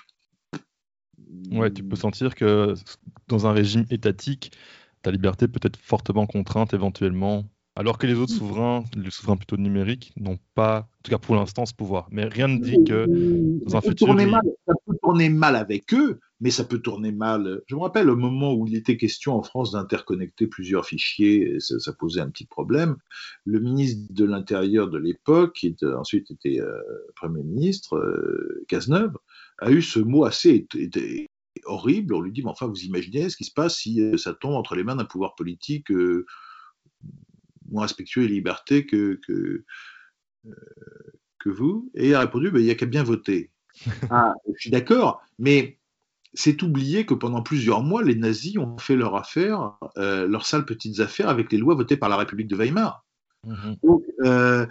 Ouais, tu peux sentir que dans un régime étatique, ta liberté peut être fortement contrainte éventuellement, alors que les autres souverains, les souverains plutôt numériques, n'ont pas, en tout cas pour l'instant, ce pouvoir. Mais rien ne dit que dans ça un peut futur, tourner mal, ils... ça peut tourner mal avec eux, mais ça peut tourner mal. Je me rappelle au moment où il était question en France d'interconnecter plusieurs fichiers, ça, ça posait un petit problème. Le ministre de l'Intérieur de l'époque, qui était, ensuite était euh, Premier ministre, euh, Cazeneuve, a eu ce mot assez horrible. On lui dit, mais enfin, vous imaginez ce qui se passe si euh, ça tombe entre les mains d'un pouvoir politique euh, moins respectueux et liberté que, que, que vous? Et il a répondu, ben, il n'y a qu'à bien voter. Ah, je suis d'accord, mais c'est oublier que pendant plusieurs mois, les nazis ont fait leur affaire, euh, leurs sales petites affaires avec les lois votées par la République de Weimar. Mhm. Donc, euh,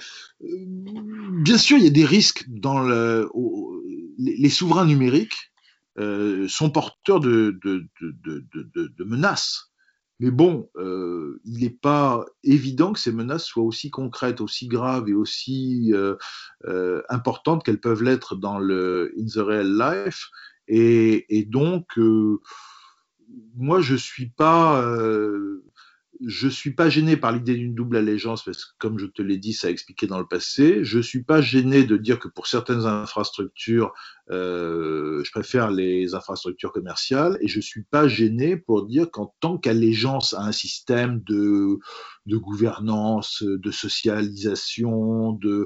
bien sûr, il y a des risques dans le, au, les, les, souverains numériques euh, sont porteurs de, de, de, de, de menaces. Mais bon, euh, il n'est pas évident que ces menaces soient aussi concrètes, aussi graves et aussi euh, euh, importantes qu'elles peuvent l'être dans le in the real life. Et, et donc, euh, moi, je suis pas, euh, je suis pas gêné par l'idée d'une double allégeance parce que, comme je te l'ai dit, ça a expliqué dans le passé. Je suis pas gêné de dire que pour certaines infrastructures, euh, je préfère les infrastructures commerciales et je suis pas gêné pour dire qu'en tant qu'allégeance à un système de, de gouvernance, de socialisation, de,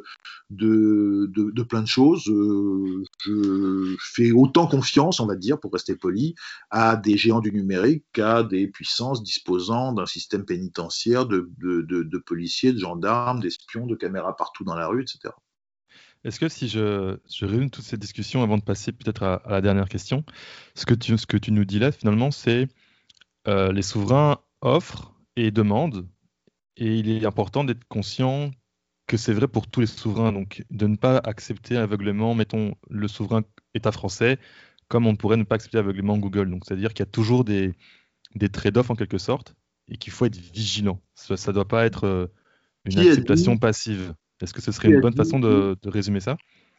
de, de, de plein de choses, euh, je fais autant confiance, on va dire, pour rester poli, à des géants du numérique qu'à des puissances disposant d'un système pénitentiaire de, de, de, de policiers, de gendarmes, d'espions, de caméras partout dans la rue, et cetera. Est-ce que si je, je résume toutes ces discussions avant de passer peut-être à, à la dernière question, ce que tu, ce que tu nous dis là finalement, c'est euh, les souverains offrent et demandent, et il est important d'être conscient que c'est vrai pour tous les souverains, donc de ne pas accepter aveuglément, mettons, le souverain État français, comme on pourrait ne pas accepter aveuglément Google. Donc c'est-à-dire qu'il y a toujours des, des trade-offs en quelque sorte, et qu'il faut être vigilant. Ça ne doit pas être euh, une Qui a dit, acceptation passive. Est-ce que ce serait qui une a bonne dit façon de, de résumer ça?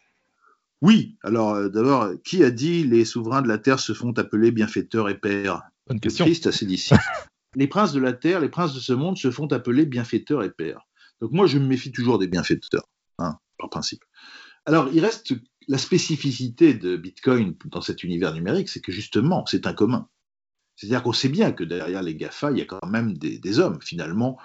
Oui, alors euh, d'abord, qui a dit les souverains de la terre se font appeler bienfaiteurs et pères? Bonne Le question. Christ a ses disciples. Les princes de la terre, les princes de ce monde se font appeler bienfaiteurs et pères. Donc moi, je me méfie toujours des bienfaiteurs, hein, par principe. Alors, il reste la spécificité de Bitcoin dans cet univers numérique, c'est que justement, c'est un commun. C'est-à-dire qu'on sait bien que derrière les GAFA, il y a quand même des, des hommes, finalement,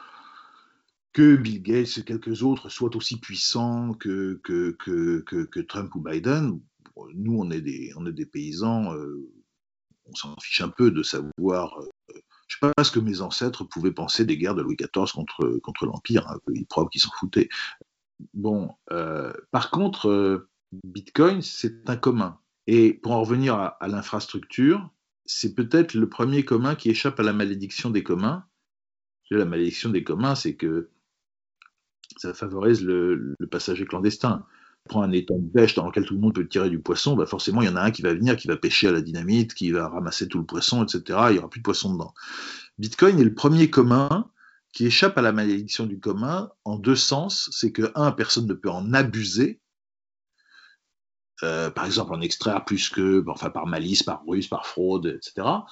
que Bill Gates et quelques autres soient aussi puissants que, que, que, que, que Trump ou Biden. Nous, on est des, on est des paysans, euh, on s'en fiche un peu de savoir. Euh, je ne sais pas ce que mes ancêtres pouvaient penser des guerres de Louis quatorze contre, contre l'Empire, hein, ils prouvent qu'ils s'en foutaient. Bon, euh, par contre, euh, Bitcoin, c'est un commun. Et pour en revenir à, à l'infrastructure, c'est peut-être le premier commun qui échappe à la malédiction des communs. La malédiction des communs, c'est que ça favorise le, le passager clandestin. Prends un étang de pêche dans lequel tout le monde peut tirer du poisson, bah forcément, il y en a un qui va venir, qui va pêcher à la dynamite, qui va ramasser tout le poisson, et cetera. Il n'y aura plus de poisson dedans. Bitcoin est le premier commun qui échappe à la malédiction du commun en deux sens. C'est que, un, personne ne peut en abuser, euh, par exemple en extraire plus que, enfin par malice, par ruse, par fraude, et cetera.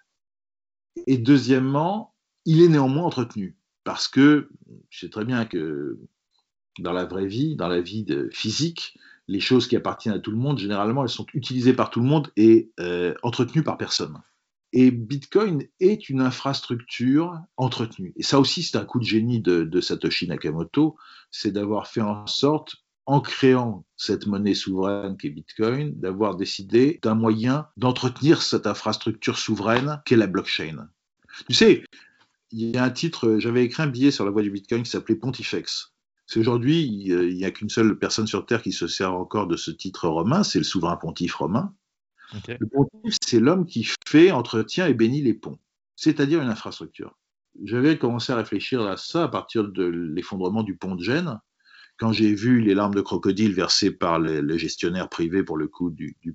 Et deuxièmement, il est néanmoins entretenu. Parce que je sais très bien que dans la vraie vie, dans la vie de, physique, les choses qui appartiennent à tout le monde, généralement, elles sont utilisées par tout le monde et euh, entretenues par personne. Et Bitcoin est une infrastructure entretenue. Et ça aussi, c'est un coup de génie de, de Satoshi Nakamoto, c'est d'avoir fait en sorte, en créant cette monnaie souveraine qu'est Bitcoin, d'avoir décidé d'un moyen d'entretenir cette infrastructure souveraine qu'est la blockchain. Tu sais, il y a un titre, j'avais écrit un billet sur la voie du Bitcoin qui s'appelait Pontifex. C'est aujourd'hui, il n'y a qu'une seule personne sur Terre qui se sert encore de ce titre romain, c'est le souverain pontife romain. Okay. Le pontife, c'est l'homme qui fait, entretient et bénit les ponts, c'est-à-dire une infrastructure. J'avais commencé à réfléchir à ça à partir de l'effondrement du pont de Gênes, quand j'ai vu les larmes de crocodile versées par les, les gestionnaires privés pour le coup du, du pont.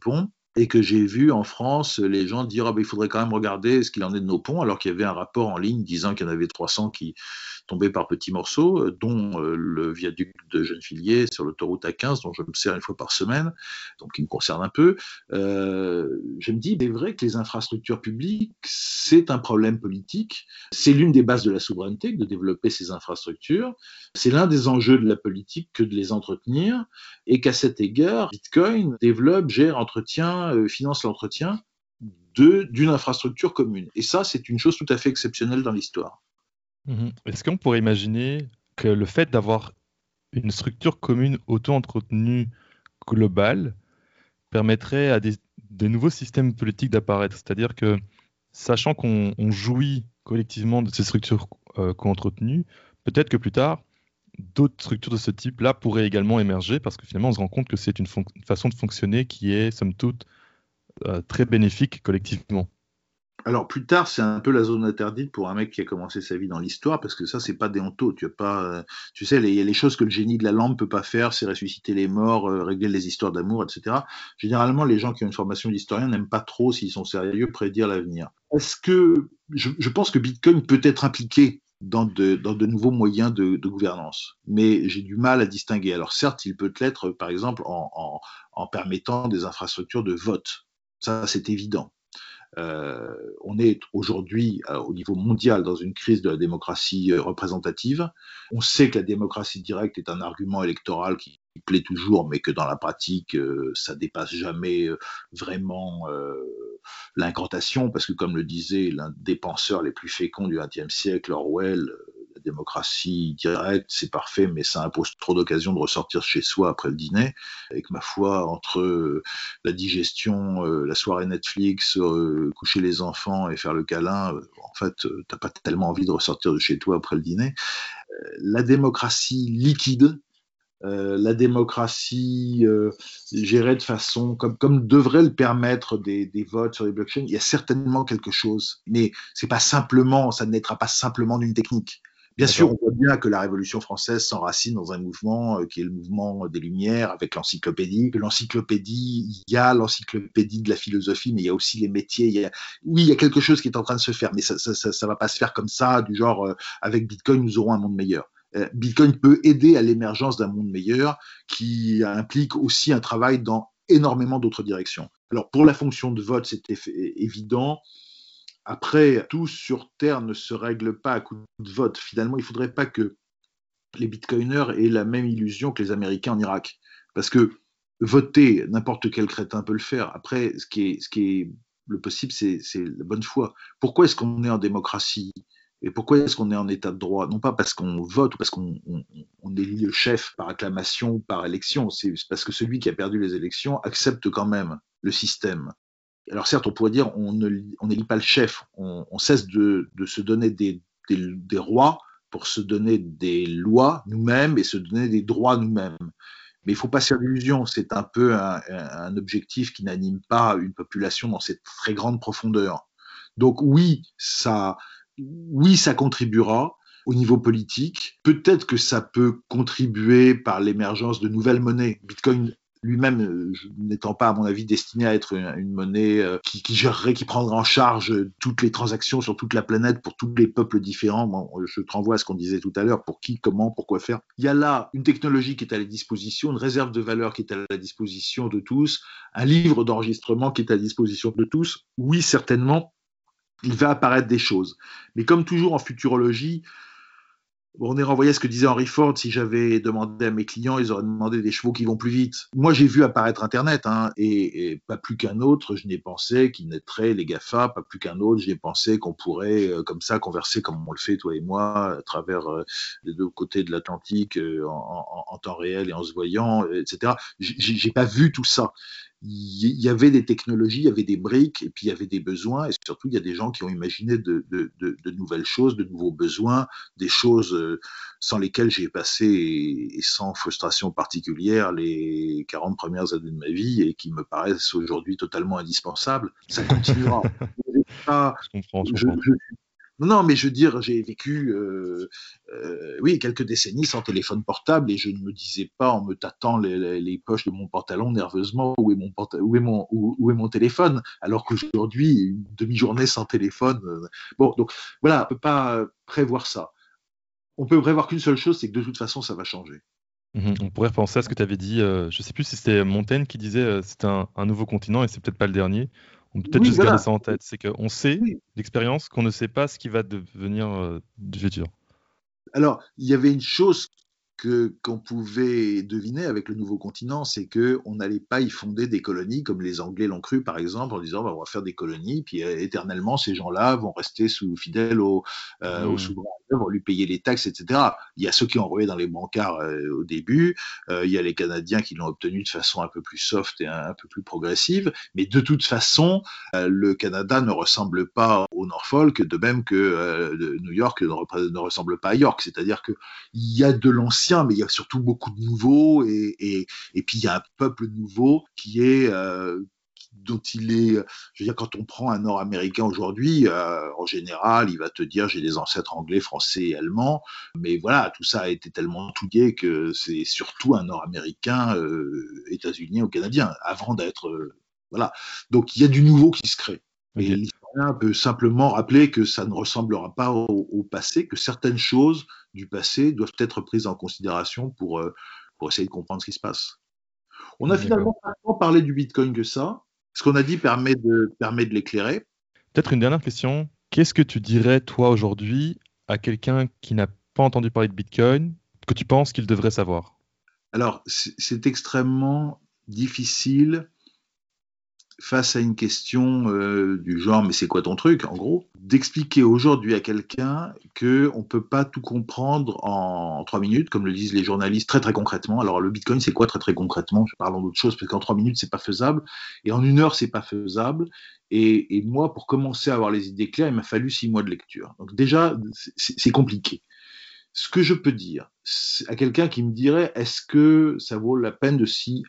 et que j'ai vu en France les gens dire ah ben, il faudrait quand même regarder ce qu'il en est de nos ponts, alors qu'il y avait un rapport en ligne disant qu'il y en avait trois cents qui tombaient par petits morceaux, dont euh, le viaduc de Gennevilliers sur l'autoroute A quinze, dont je me sers une fois par semaine, donc qui me concerne un peu. Euh, je me dis, c'est vrai que les infrastructures publiques, c'est un problème politique, c'est l'une des bases de la souveraineté de développer ces infrastructures, c'est l'un des enjeux de la politique que de les entretenir, et qu'à cet égard, Bitcoin développe, gère, entretient, euh, finance l'entretien de, d'une infrastructure commune. Et ça, c'est une chose tout à fait exceptionnelle dans l'histoire. Mhm. Est-ce qu'on pourrait imaginer que le fait d'avoir une structure commune auto-entretenue globale permettrait à des, des nouveaux systèmes politiques d'apparaître? C'est-à-dire que, sachant qu'on on jouit collectivement de ces structures euh, co-entretenues, peut-être que plus tard, d'autres structures de ce type-là pourraient également émerger parce que finalement, on se rend compte que c'est une, fon- une façon de fonctionner qui est, somme toute, euh, très bénéfique collectivement. Alors plus tard, c'est un peu la zone interdite pour un mec qui a commencé sa vie dans l'histoire, parce que ça, c'est pas déonto. Tu as pas, euh, tu sais, il y a les choses que le génie de la lampe peut pas faire, c'est ressusciter les morts, euh, régler les histoires d'amour, et cetera. Généralement, les gens qui ont une formation d'historien n'aiment pas trop, s'ils sont sérieux, prédire l'avenir. Est-ce que je, je pense que Bitcoin peut être impliqué dans de, dans de nouveaux moyens de, de gouvernance, mais j'ai du mal à distinguer. Alors certes, il peut l'être, par exemple, en, en, en permettant des infrastructures de vote. Ça, c'est évident. Euh, on est aujourd'hui euh, au niveau mondial dans une crise de la démocratie euh, représentative. On sait que la démocratie directe est un argument électoral qui plaît toujours, mais que dans la pratique, euh, ça dépasse jamais euh, vraiment euh, l'incantation, parce que comme le disait l'un des penseurs les plus féconds du vingtième siècle, Orwell, la démocratie directe, c'est parfait, mais ça impose trop d'occasions de ressortir chez soi après le dîner. Et que ma foi, entre euh, la digestion, euh, la soirée Netflix, euh, coucher les enfants et faire le câlin, euh, en fait, euh, t'as pas tellement envie de ressortir de chez toi après le dîner. Euh, la démocratie liquide, euh, la démocratie euh, gérée de façon comme, comme devrait le permettre des, des votes sur les blockchains, il y a certainement quelque chose, mais c'est pas simplement, ça ne naîtra pas simplement d'une technique. Bien sûr, D'accord. on voit bien que la Révolution française s'enracine dans un mouvement euh, qui est le mouvement des Lumières, avec l'encyclopédie. Que l'encyclopédie, il y a l'encyclopédie de la philosophie, mais il y a aussi les métiers. Il y a... Oui, il y a quelque chose qui est en train de se faire, mais ça, ça, ça, ça va pas se faire comme ça, du genre euh, avec Bitcoin, nous aurons un monde meilleur. Bitcoin peut aider à l'émergence d'un monde meilleur qui implique aussi un travail dans énormément d'autres directions. Alors pour la fonction de vote, c'est évident. Après, tout sur Terre ne se règle pas à coup de vote. Finalement, il ne faudrait pas que les bitcoiners aient la même illusion que les Américains en Irak. Parce que voter, n'importe quel crétin peut le faire. Après, ce qui est, ce qui est le possible, c'est, c'est la bonne foi. Pourquoi est-ce qu'on est en démocratie? Et pourquoi est-ce qu'on est en état de droit? Non pas parce qu'on vote ou parce qu'on on, on élit le chef par acclamation ou par élection, c'est parce que celui qui a perdu les élections accepte quand même le système. Alors certes, on pourrait dire on n'élit pas le chef, on, on cesse de, de, se donner des, des, des rois pour se donner des lois nous-mêmes et se donner des droits nous-mêmes. Mais il ne faut pas se faire d'illusions, c'est un peu un, un objectif qui n'anime pas une population dans cette très grande profondeur. Donc oui, ça, oui, ça contribuera au niveau politique. Peut-être que ça peut contribuer par l'émergence de nouvelles monnaies. Bitcoin lui-même n'étant pas, à mon avis, destiné à être une, une monnaie euh, qui, qui gérerait, qui prendrait en charge toutes les transactions sur toute la planète pour tous les peuples différents. Bon, je te renvoie à ce qu'on disait tout à l'heure, pour qui, comment, pourquoi faire. Il y a là une technologie qui est à la disposition, une réserve de valeur qui est à la disposition de tous, un livre d'enregistrement qui est à la disposition de tous. Oui, certainement, il va apparaître des choses. Mais comme toujours en futurologie, on est renvoyé à ce que disait Henry Ford, si j'avais demandé à mes clients, ils auraient demandé des chevaux qui vont plus vite. Moi, j'ai vu apparaître Internet, hein, et, et pas plus qu'un autre, je n'ai pensé qu'ils naîtraient les GAFA, pas plus qu'un autre, je n'ai pensé qu'on pourrait, euh, comme ça, converser comme on le fait, toi et moi, à travers euh, les deux côtés de l'Atlantique, euh, en, en, en temps réel et en se voyant, et cetera. J'ai, j'ai pas vu tout ça. Il y avait des technologies, il y avait des briques, et puis il y avait des besoins, et surtout il y a des gens qui ont imaginé de, de, de, de nouvelles choses, de nouveaux besoins, des choses sans lesquelles j'ai passé, et sans frustration particulière, les quarante premières années de ma vie, et qui me paraissent aujourd'hui totalement indispensables. Ça continuera. je comprends, je je, comprends. je, non, mais je veux dire, j'ai vécu, euh, euh, oui, quelques décennies sans téléphone portable et je ne me disais pas en me tâtant les, les, les poches de mon pantalon nerveusement où est mon, panta- où est mon, où, où est mon téléphone, alors qu'aujourd'hui, une demi-journée sans téléphone. Euh, bon, donc voilà, on ne peut pas prévoir ça. On peut prévoir qu'une seule chose, c'est que de toute façon, ça va changer. Mhm. On pourrait repenser à ce que tu avais dit, euh, je sais plus si c'était Montaigne qui disait euh, c'est un, un nouveau continent et c'est peut-être pas le dernier. On peut peut-être Oui, juste garder voilà. ça en tête. C'est qu'on sait Oui. d'expérience qu'on ne sait pas ce qui va devenir euh, du futur. Alors, il y avait une chose que, qu'on pouvait deviner avec le nouveau continent, c'est qu'on n'allait pas y fonder des colonies comme les Anglais l'ont cru, par exemple, en disant bah, on va faire des colonies, puis euh, éternellement ces gens-là vont rester sous, fidèles au, euh, au Hmm. souverain, vont lui payer les taxes, et cetera. Il y a ceux qui ont enrôlé dans les brancards euh, au début, euh, il y a les Canadiens qui l'ont obtenu de façon un peu plus soft et un, un peu plus progressive, mais de toute façon, euh, le Canada ne ressemble pas au Norfolk, de même que euh, New York ne, repre- ne ressemble pas à York, c'est-à-dire que il y a de l'ancien, mais il y a surtout beaucoup de nouveaux, et, et, et puis il y a un peuple nouveau qui est, euh, dont il est, je veux dire, quand on prend un Nord-Américain aujourd'hui, euh, en général, il va te dire j'ai des ancêtres anglais, français et allemands, mais voilà, tout ça a été tellement touillé que c'est surtout un Nord-Américain, euh, états-unien ou canadien, avant d'être, euh, voilà. Donc il y a du nouveau qui se crée. Et Ok. l'historien peut simplement rappeler que ça ne ressemblera pas au, au passé, que certaines choses du passé doivent être prises en considération pour, euh, pour essayer de comprendre ce qui se passe. On a D'accord. finalement pas tant parlé du Bitcoin que ça. Ce qu'on a dit permet de, permet de l'éclairer. Peut-être une dernière question. Qu'est-ce que tu dirais, toi, aujourd'hui, à quelqu'un qui n'a pas entendu parler de Bitcoin, que tu penses qu'il devrait savoir? Alors, c'est c'est extrêmement difficile face à une question euh, du genre mais c'est quoi ton truc en gros d'expliquer aujourd'hui à quelqu'un que on peut pas tout comprendre en, en trois minutes comme le disent les journalistes très très concrètement. Alors le Bitcoin c'est quoi très très concrètement, je parle d'autre chose parce qu'en trois minutes c'est pas faisable et en une heure c'est pas faisable et, et moi pour commencer à avoir les idées claires il m'a fallu six mois de lecture donc déjà c'est c'est compliqué. Ce que je peux dire à quelqu'un qui me dirait est-ce que ça vaut la peine de s'y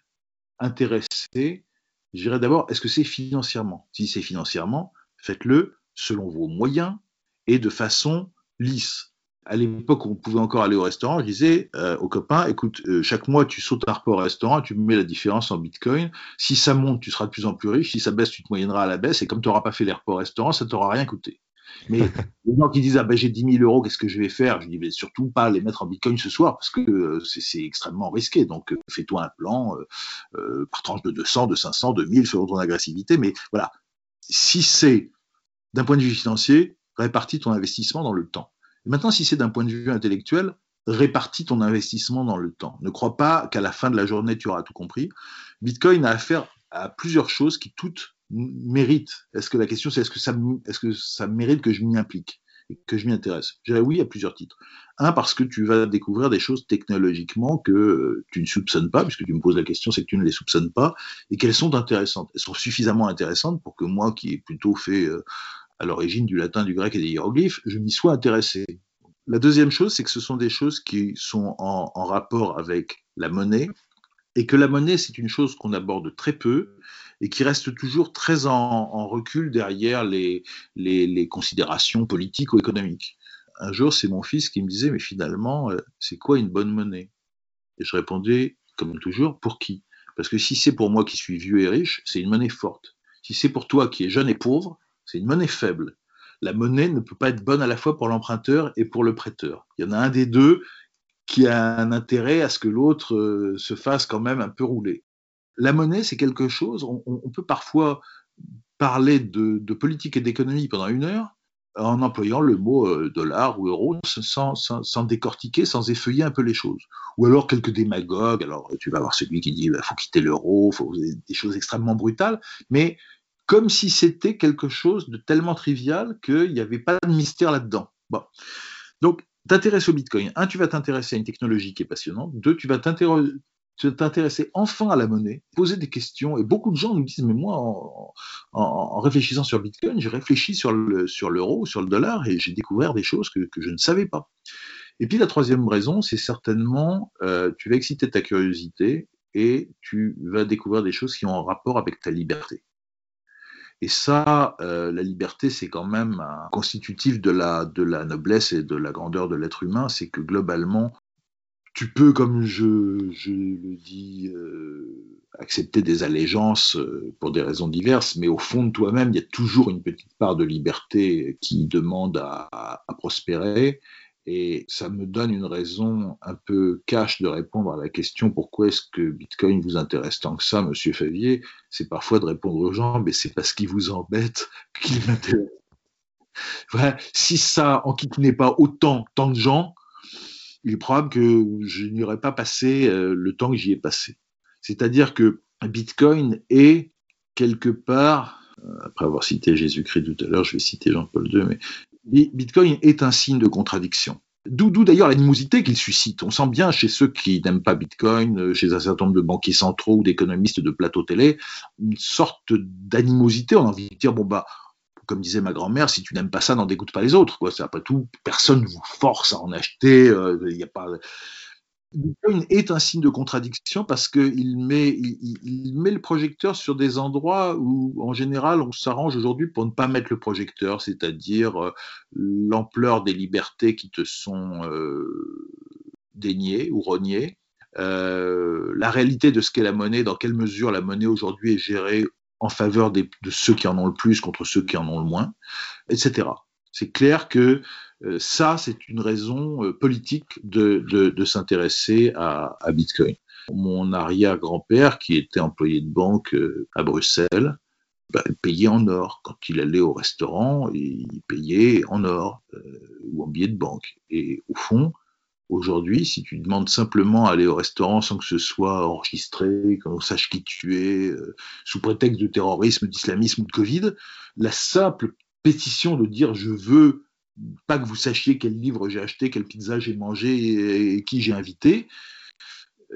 intéresser, je dirais d'abord, est-ce que c'est financièrement? Si c'est financièrement, faites-le selon vos moyens et de façon lisse. À l'époque où on pouvait encore aller au restaurant, je disais euh, aux copains, écoute, euh, chaque mois tu sautes un repas au restaurant, tu me mets la différence en bitcoin. Si ça monte, tu seras de plus en plus riche. Si ça baisse, tu te moyenneras à la baisse. Et comme tu n'auras pas fait les repas au restaurant, ça ne t'aura rien coûté. Mais les gens qui disent ah ben j'ai dix mille euros, qu'est-ce que je vais faire? Je dis mais surtout pas les mettre en bitcoin ce soir parce que euh, c'est, c'est extrêmement risqué. Donc euh, fais-toi un plan euh, euh, par tranche de deux cents, de cinq cents, de mille selon ton agressivité. Mais voilà, si c'est d'un point de vue financier, répartis ton investissement dans le temps. Et maintenant, si c'est d'un point de vue intellectuel, répartis ton investissement dans le temps. Ne crois pas qu'à la fin de la journée, tu auras tout compris. Bitcoin a affaire à plusieurs choses qui toutes méritent. Est-ce que la question, c'est est-ce que ça, est-ce que ça mérite que je m'y implique et que je m'y intéresse? Je dirais oui à plusieurs titres. Un, parce que tu vas découvrir des choses technologiquement que tu ne soupçonnes pas, puisque tu me poses la question, c'est que tu ne les soupçonnes pas, et qu'elles sont intéressantes. Elles sont suffisamment intéressantes pour que moi, qui ai plutôt fait euh, à l'origine du latin, du grec et des hiéroglyphes, je m'y sois intéressé. La deuxième chose, c'est que ce sont des choses qui sont en, en rapport avec la monnaie, et que la monnaie, c'est une chose qu'on aborde très peu, et qui reste toujours très en, en recul derrière les, les, les considérations politiques ou économiques. Un jour, c'est mon fils qui me disait, mais finalement, euh, c'est quoi une bonne monnaie? Et je répondais, comme toujours, pour qui? Parce que si c'est pour moi qui suis vieux et riche, c'est une monnaie forte. Si c'est pour toi qui es jeune et pauvre, c'est une monnaie faible. La monnaie ne peut pas être bonne à la fois pour l'emprunteur et pour le prêteur. Il y en a un des deux qui a un intérêt à ce que l'autre euh, se fasse quand même un peu rouler. La monnaie, c'est quelque chose, on, on peut parfois parler de, de politique et d'économie pendant une heure en employant le mot euh, dollar ou euro sans, sans, sans décortiquer, sans effeuiller un peu les choses. Ou alors quelques démagogues, alors tu vas avoir celui qui dit il bah, faut quitter l'euro, faut des choses extrêmement brutales, mais comme si c'était quelque chose de tellement trivial qu'il n'y avait pas de mystère là-dedans. Bon. Donc, t'intéresser au Bitcoin. Un, tu vas t'intéresser à une technologie qui est passionnante. Deux, tu vas t'intéresser tu vas t'intéresser enfin à la monnaie, poser des questions. Et beaucoup de gens nous disent, mais moi, en, en, en réfléchissant sur Bitcoin, j'ai réfléchi sur, le, sur l'euro, sur le dollar, et j'ai découvert des choses que, que je ne savais pas. Et puis la troisième raison, c'est certainement, euh, tu vas exciter ta curiosité et tu vas découvrir des choses qui ont un rapport avec ta liberté. Et ça, euh, la liberté, c'est quand même un constitutif de la, de la noblesse et de la grandeur de l'être humain. C'est que globalement, tu peux, comme je, je le dis, euh, accepter des allégeances euh, pour des raisons diverses, mais au fond de toi-même, il y a toujours une petite part de liberté qui demande à, à, à prospérer. Et ça me donne une raison un peu cash de répondre à la question pourquoi est-ce que Bitcoin vous intéresse tant que ça, Monsieur Favier. C'est parfois de répondre aux gens, mais c'est parce qu'il vous embête qu'il m'intéresse. Voilà. Si ça en quittenait pas autant tant de gens, il est probable que je n'y aurais pas passé euh, le temps que j'y ai passé. C'est-à-dire que Bitcoin est quelque part, euh, après avoir cité Jésus-Christ tout à l'heure, je vais citer Jean-Paul deux, mais Bitcoin est un signe de contradiction. D'où, d'où d'ailleurs l'animosité qu'il suscite. On sent bien chez ceux qui n'aiment pas Bitcoin, chez un certain nombre de banquiers centraux ou d'économistes de plateau télé, une sorte d'animosité. On a envie de dire, bon bah, comme disait ma grand-mère, si tu n'aimes pas ça, n'en dégoûte pas les autres. Quoi. C'est, après tout, personne ne vous force à en acheter. Euh, y a pas... Bitcoin est un signe de contradiction parce qu'il met, il, il met le projecteur sur des endroits où, en général, on s'arrange aujourd'hui pour ne pas mettre le projecteur, c'est-à-dire euh, l'ampleur des libertés qui te sont euh, déniées ou rognées, euh, la réalité de ce qu'est la monnaie, dans quelle mesure la monnaie aujourd'hui est gérée en faveur des, de ceux qui en ont le plus contre ceux qui en ont le moins, et cetera. C'est clair que euh, ça, c'est une raison euh, politique de, de, de s'intéresser à, à Bitcoin. Mon arrière-grand-père, qui était employé de banque euh, à Bruxelles, bah, payait en or. Quand il allait au restaurant, il payait en or euh, ou en billets de banque. Et au fond, aujourd'hui, si tu demandes simplement à aller au restaurant sans que ce soit enregistré, qu'on sache qui tu es, euh, sous prétexte de terrorisme, d'islamisme ou de Covid, la simple pétition de dire je veux pas que vous sachiez quel livre j'ai acheté, quelle pizza j'ai mangé et, et qui j'ai invité, euh,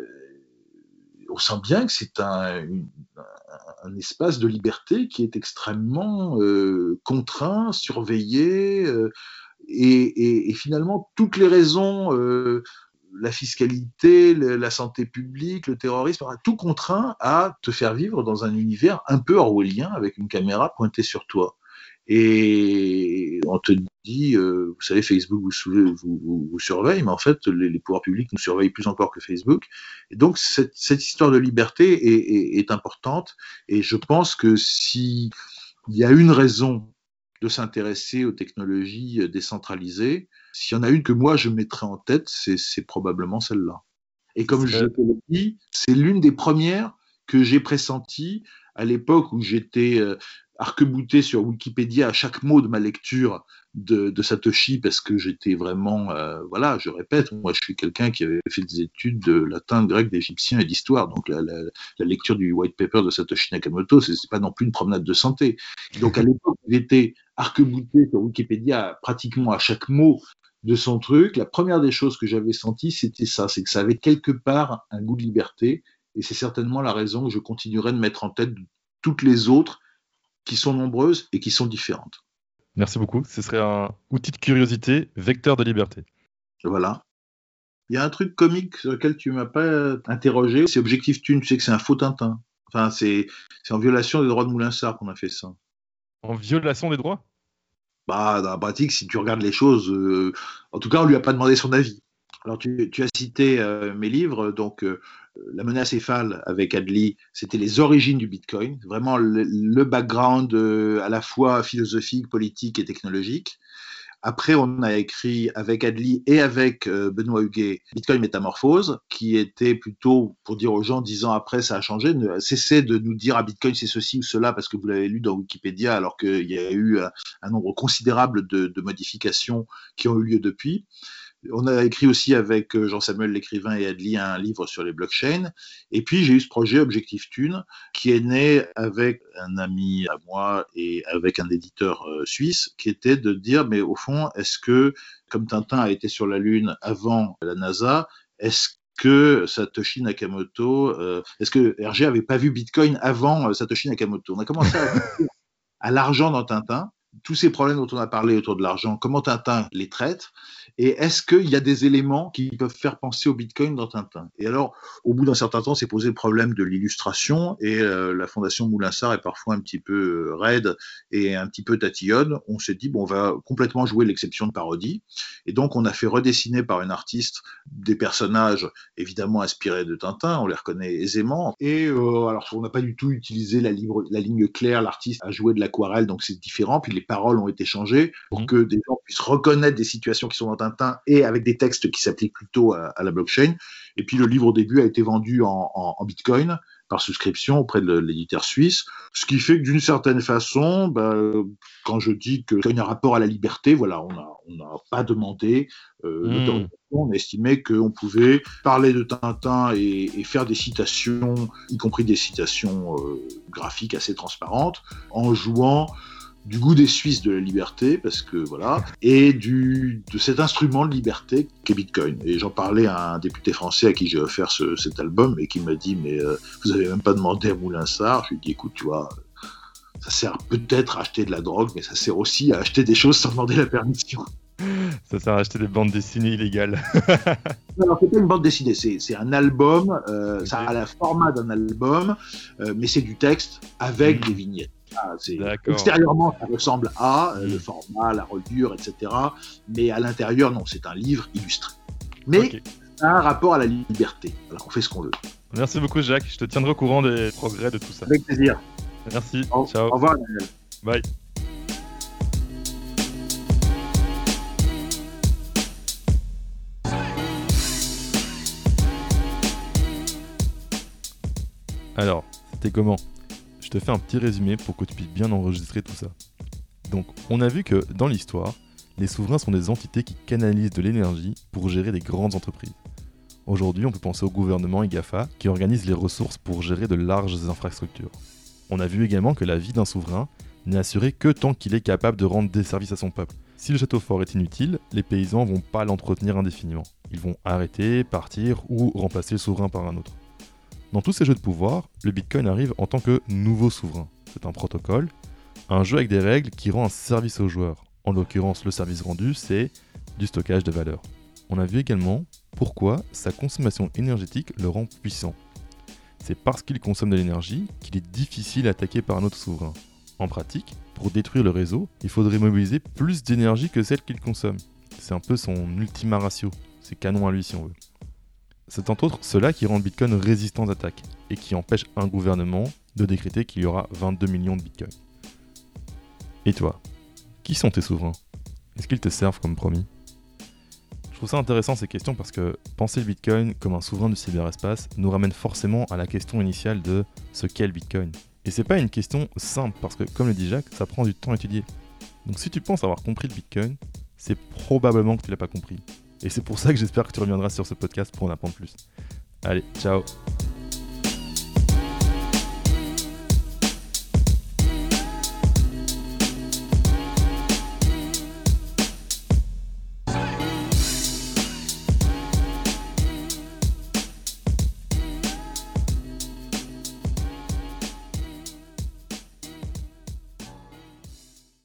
on sent bien que c'est un, une, un espace de liberté qui est extrêmement euh, contraint, surveillé, euh, et, et, et, finalement toutes les raisons, euh, la fiscalité, le, la santé publique, le terrorisme, tout contraint à te faire vivre dans un univers un peu orwellien avec une caméra pointée sur toi. Et on te dit, euh, vous savez, Facebook vous, vous, vous, vous surveille, mais en fait, les, les pouvoirs publics nous surveillent plus encore que Facebook. Et donc, cette, cette histoire de liberté est, est, est importante. Et je pense que si il y a une raison de s'intéresser aux technologies décentralisées, s'il y en a une que moi je mettrais en tête, c'est, c'est probablement celle-là. Et comme je te l'ai dit, c'est l'une des premières que j'ai pressenties à l'époque où j'étais euh, arc-bouté sur Wikipédia à chaque mot de ma lecture de, de Satoshi parce que j'étais vraiment, euh, voilà, je répète, moi je suis quelqu'un qui avait fait des études de latin, de grec, d'égyptien et d'histoire, donc la, la, la lecture du white paper de Satoshi Nakamoto, c'est, c'est pas non plus une promenade de santé. Donc à l'époque, j'étais arc-bouté sur Wikipédia pratiquement à chaque mot de son truc. La première des choses que j'avais senti, c'était ça, c'est que ça avait quelque part un goût de liberté, et c'est certainement la raison que je continuerai de mettre en tête de toutes les autres qui sont nombreuses et qui sont différentes. Merci beaucoup. Ce serait un outil de curiosité, vecteur de liberté. Voilà. Il y a un truc comique sur lequel tu m'as pas interrogé, c'est Objectif Thune, tu sais que c'est un faux Tintin. Enfin, c'est, c'est en violation des droits de Moulinsart qu'on a fait ça. En violation des droits ? Bah, dans la pratique, si tu regardes les choses, euh, en tout cas, on lui a pas demandé son avis. Alors, tu, tu as cité euh, mes livres, donc euh, La menace céphale avec Adli, c'était les origines du Bitcoin, vraiment le, le background euh, à la fois philosophique, politique et technologique. Après, on a écrit avec Adli et avec euh, Benoît Huguet Bitcoin Métamorphose, qui était plutôt pour dire aux gens, dix ans après, ça a changé. Ne, cessez de nous dire à ah, Bitcoin c'est ceci ou cela parce que vous l'avez lu dans Wikipédia, alors qu'il y a eu un, un nombre considérable de, de modifications qui ont eu lieu depuis. On a écrit aussi avec Jean-Samuel l'écrivain et Adli un livre sur les blockchains. Et puis, j'ai eu ce projet Objectif Thune qui est né avec un ami à moi et avec un éditeur euh, suisse qui était de dire, mais au fond, est-ce que, comme Tintin a été sur la Lune avant la NASA, est-ce que Satoshi Nakamoto, euh, est-ce que Hergé avait pas vu Bitcoin avant euh, Satoshi Nakamoto? On a commencé à, à l'argent dans Tintin. tous ces problèmes dont on a parlé autour de l'argent, comment Tintin les traite, et est-ce qu'il y a des éléments qui peuvent faire penser au Bitcoin dans Tintin? Et alors, au bout d'un certain temps, s'est posé le problème de l'illustration, et euh, la Fondation Moulinsart est parfois un petit peu raide et un petit peu tatillonne. On s'est dit, bon, on va complètement jouer l'exception de parodie, et donc on a fait redessiner par une artiste des personnages évidemment inspirés de Tintin, on les reconnaît aisément, et euh, alors on n'a pas du tout utilisé la, libre, la ligne claire, l'artiste a joué de l'aquarelle, donc c'est différent, puis les paroles ont été changées pour mmh. que des gens puissent reconnaître des situations qui sont dans Tintin et avec des textes qui s'appliquent plutôt à, à la blockchain. Et puis le livre au début a été vendu en, en, en Bitcoin par souscription auprès de l'éditeur suisse, ce qui fait que d'une certaine façon, bah, quand je dis qu'il y a un rapport à la liberté, voilà, on n'a on a pas demandé euh, mmh. l'autorisation, on a estimé qu'on pouvait parler de Tintin et, et faire des citations, y compris des citations euh, graphiques assez transparentes, en jouant du goût des Suisses de la liberté, parce que voilà, et du, de cet instrument de liberté qu'est Bitcoin. Et j'en parlais à un député français à qui j'ai offert ce, cet album, et qui m'a dit, mais euh, vous avez même pas demandé à Moulinsart. Je lui ai dit, écoute, tu vois, ça sert peut-être à acheter de la drogue, mais ça sert aussi à acheter des choses sans demander la permission. Ça sert à acheter des bandes dessinées illégales. Non, c'est pas une bande dessinée, c'est, c'est un album, euh, okay. Ça a le format d'un album, euh, mais c'est du texte avec mmh. des vignettes. Ah, c'est, extérieurement, ça ressemble à euh, mmh. le format, la reliure, et cetera. Mais à l'intérieur, non, c'est un livre illustré. Mais okay. ça a un rapport à la liberté. Voilà, on fait ce qu'on veut. Merci beaucoup, Jacques. Je te tiendrai au courant des progrès de tout ça. Avec plaisir. Merci. Au, Ciao. Au revoir, Daniel. Bye. Alors, c'était comment ? Je te fais un petit résumé pour que tu puisses bien enregistrer tout ça. Donc, on a vu que, dans l'histoire, les souverains sont des entités qui canalisent de l'énergie pour gérer des grandes entreprises. Aujourd'hui, on peut penser au gouvernement et GAFA qui organisent les ressources pour gérer de larges infrastructures. On a vu également que la vie d'un souverain n'est assurée que tant qu'il est capable de rendre des services à son peuple. Si le château fort est inutile, les paysans vont pas l'entretenir indéfiniment. Ils vont arrêter, partir ou remplacer le souverain par un autre. Dans tous ces jeux de pouvoir, le Bitcoin arrive en tant que nouveau souverain. C'est un protocole, un jeu avec des règles qui rend un service aux joueurs. En l'occurrence, le service rendu, c'est du stockage de valeur. On a vu également pourquoi sa consommation énergétique le rend puissant. C'est parce qu'il consomme de l'énergie qu'il est difficile à attaquer par un autre souverain. En pratique, pour détruire le réseau, il faudrait mobiliser plus d'énergie que celle qu'il consomme. C'est un peu son ultima ratio, c'est canon à lui si on veut. C'est entre autres cela qui rend le Bitcoin résistant aux attaques et qui empêche un gouvernement de décréter qu'il y aura vingt-deux millions de Bitcoin. Et toi, qui sont tes souverains ? Est-ce qu'ils te servent comme promis ? Je trouve ça intéressant ces questions parce que penser le Bitcoin comme un souverain du cyberespace nous ramène forcément à la question initiale de ce qu'est le Bitcoin. Et c'est pas une question simple parce que, comme le dit Jacques, ça prend du temps à étudier. Donc si tu penses avoir compris le Bitcoin, c'est probablement que tu l'as pas compris. Et c'est pour ça que j'espère que tu reviendras sur ce podcast pour en apprendre plus. Allez, ciao!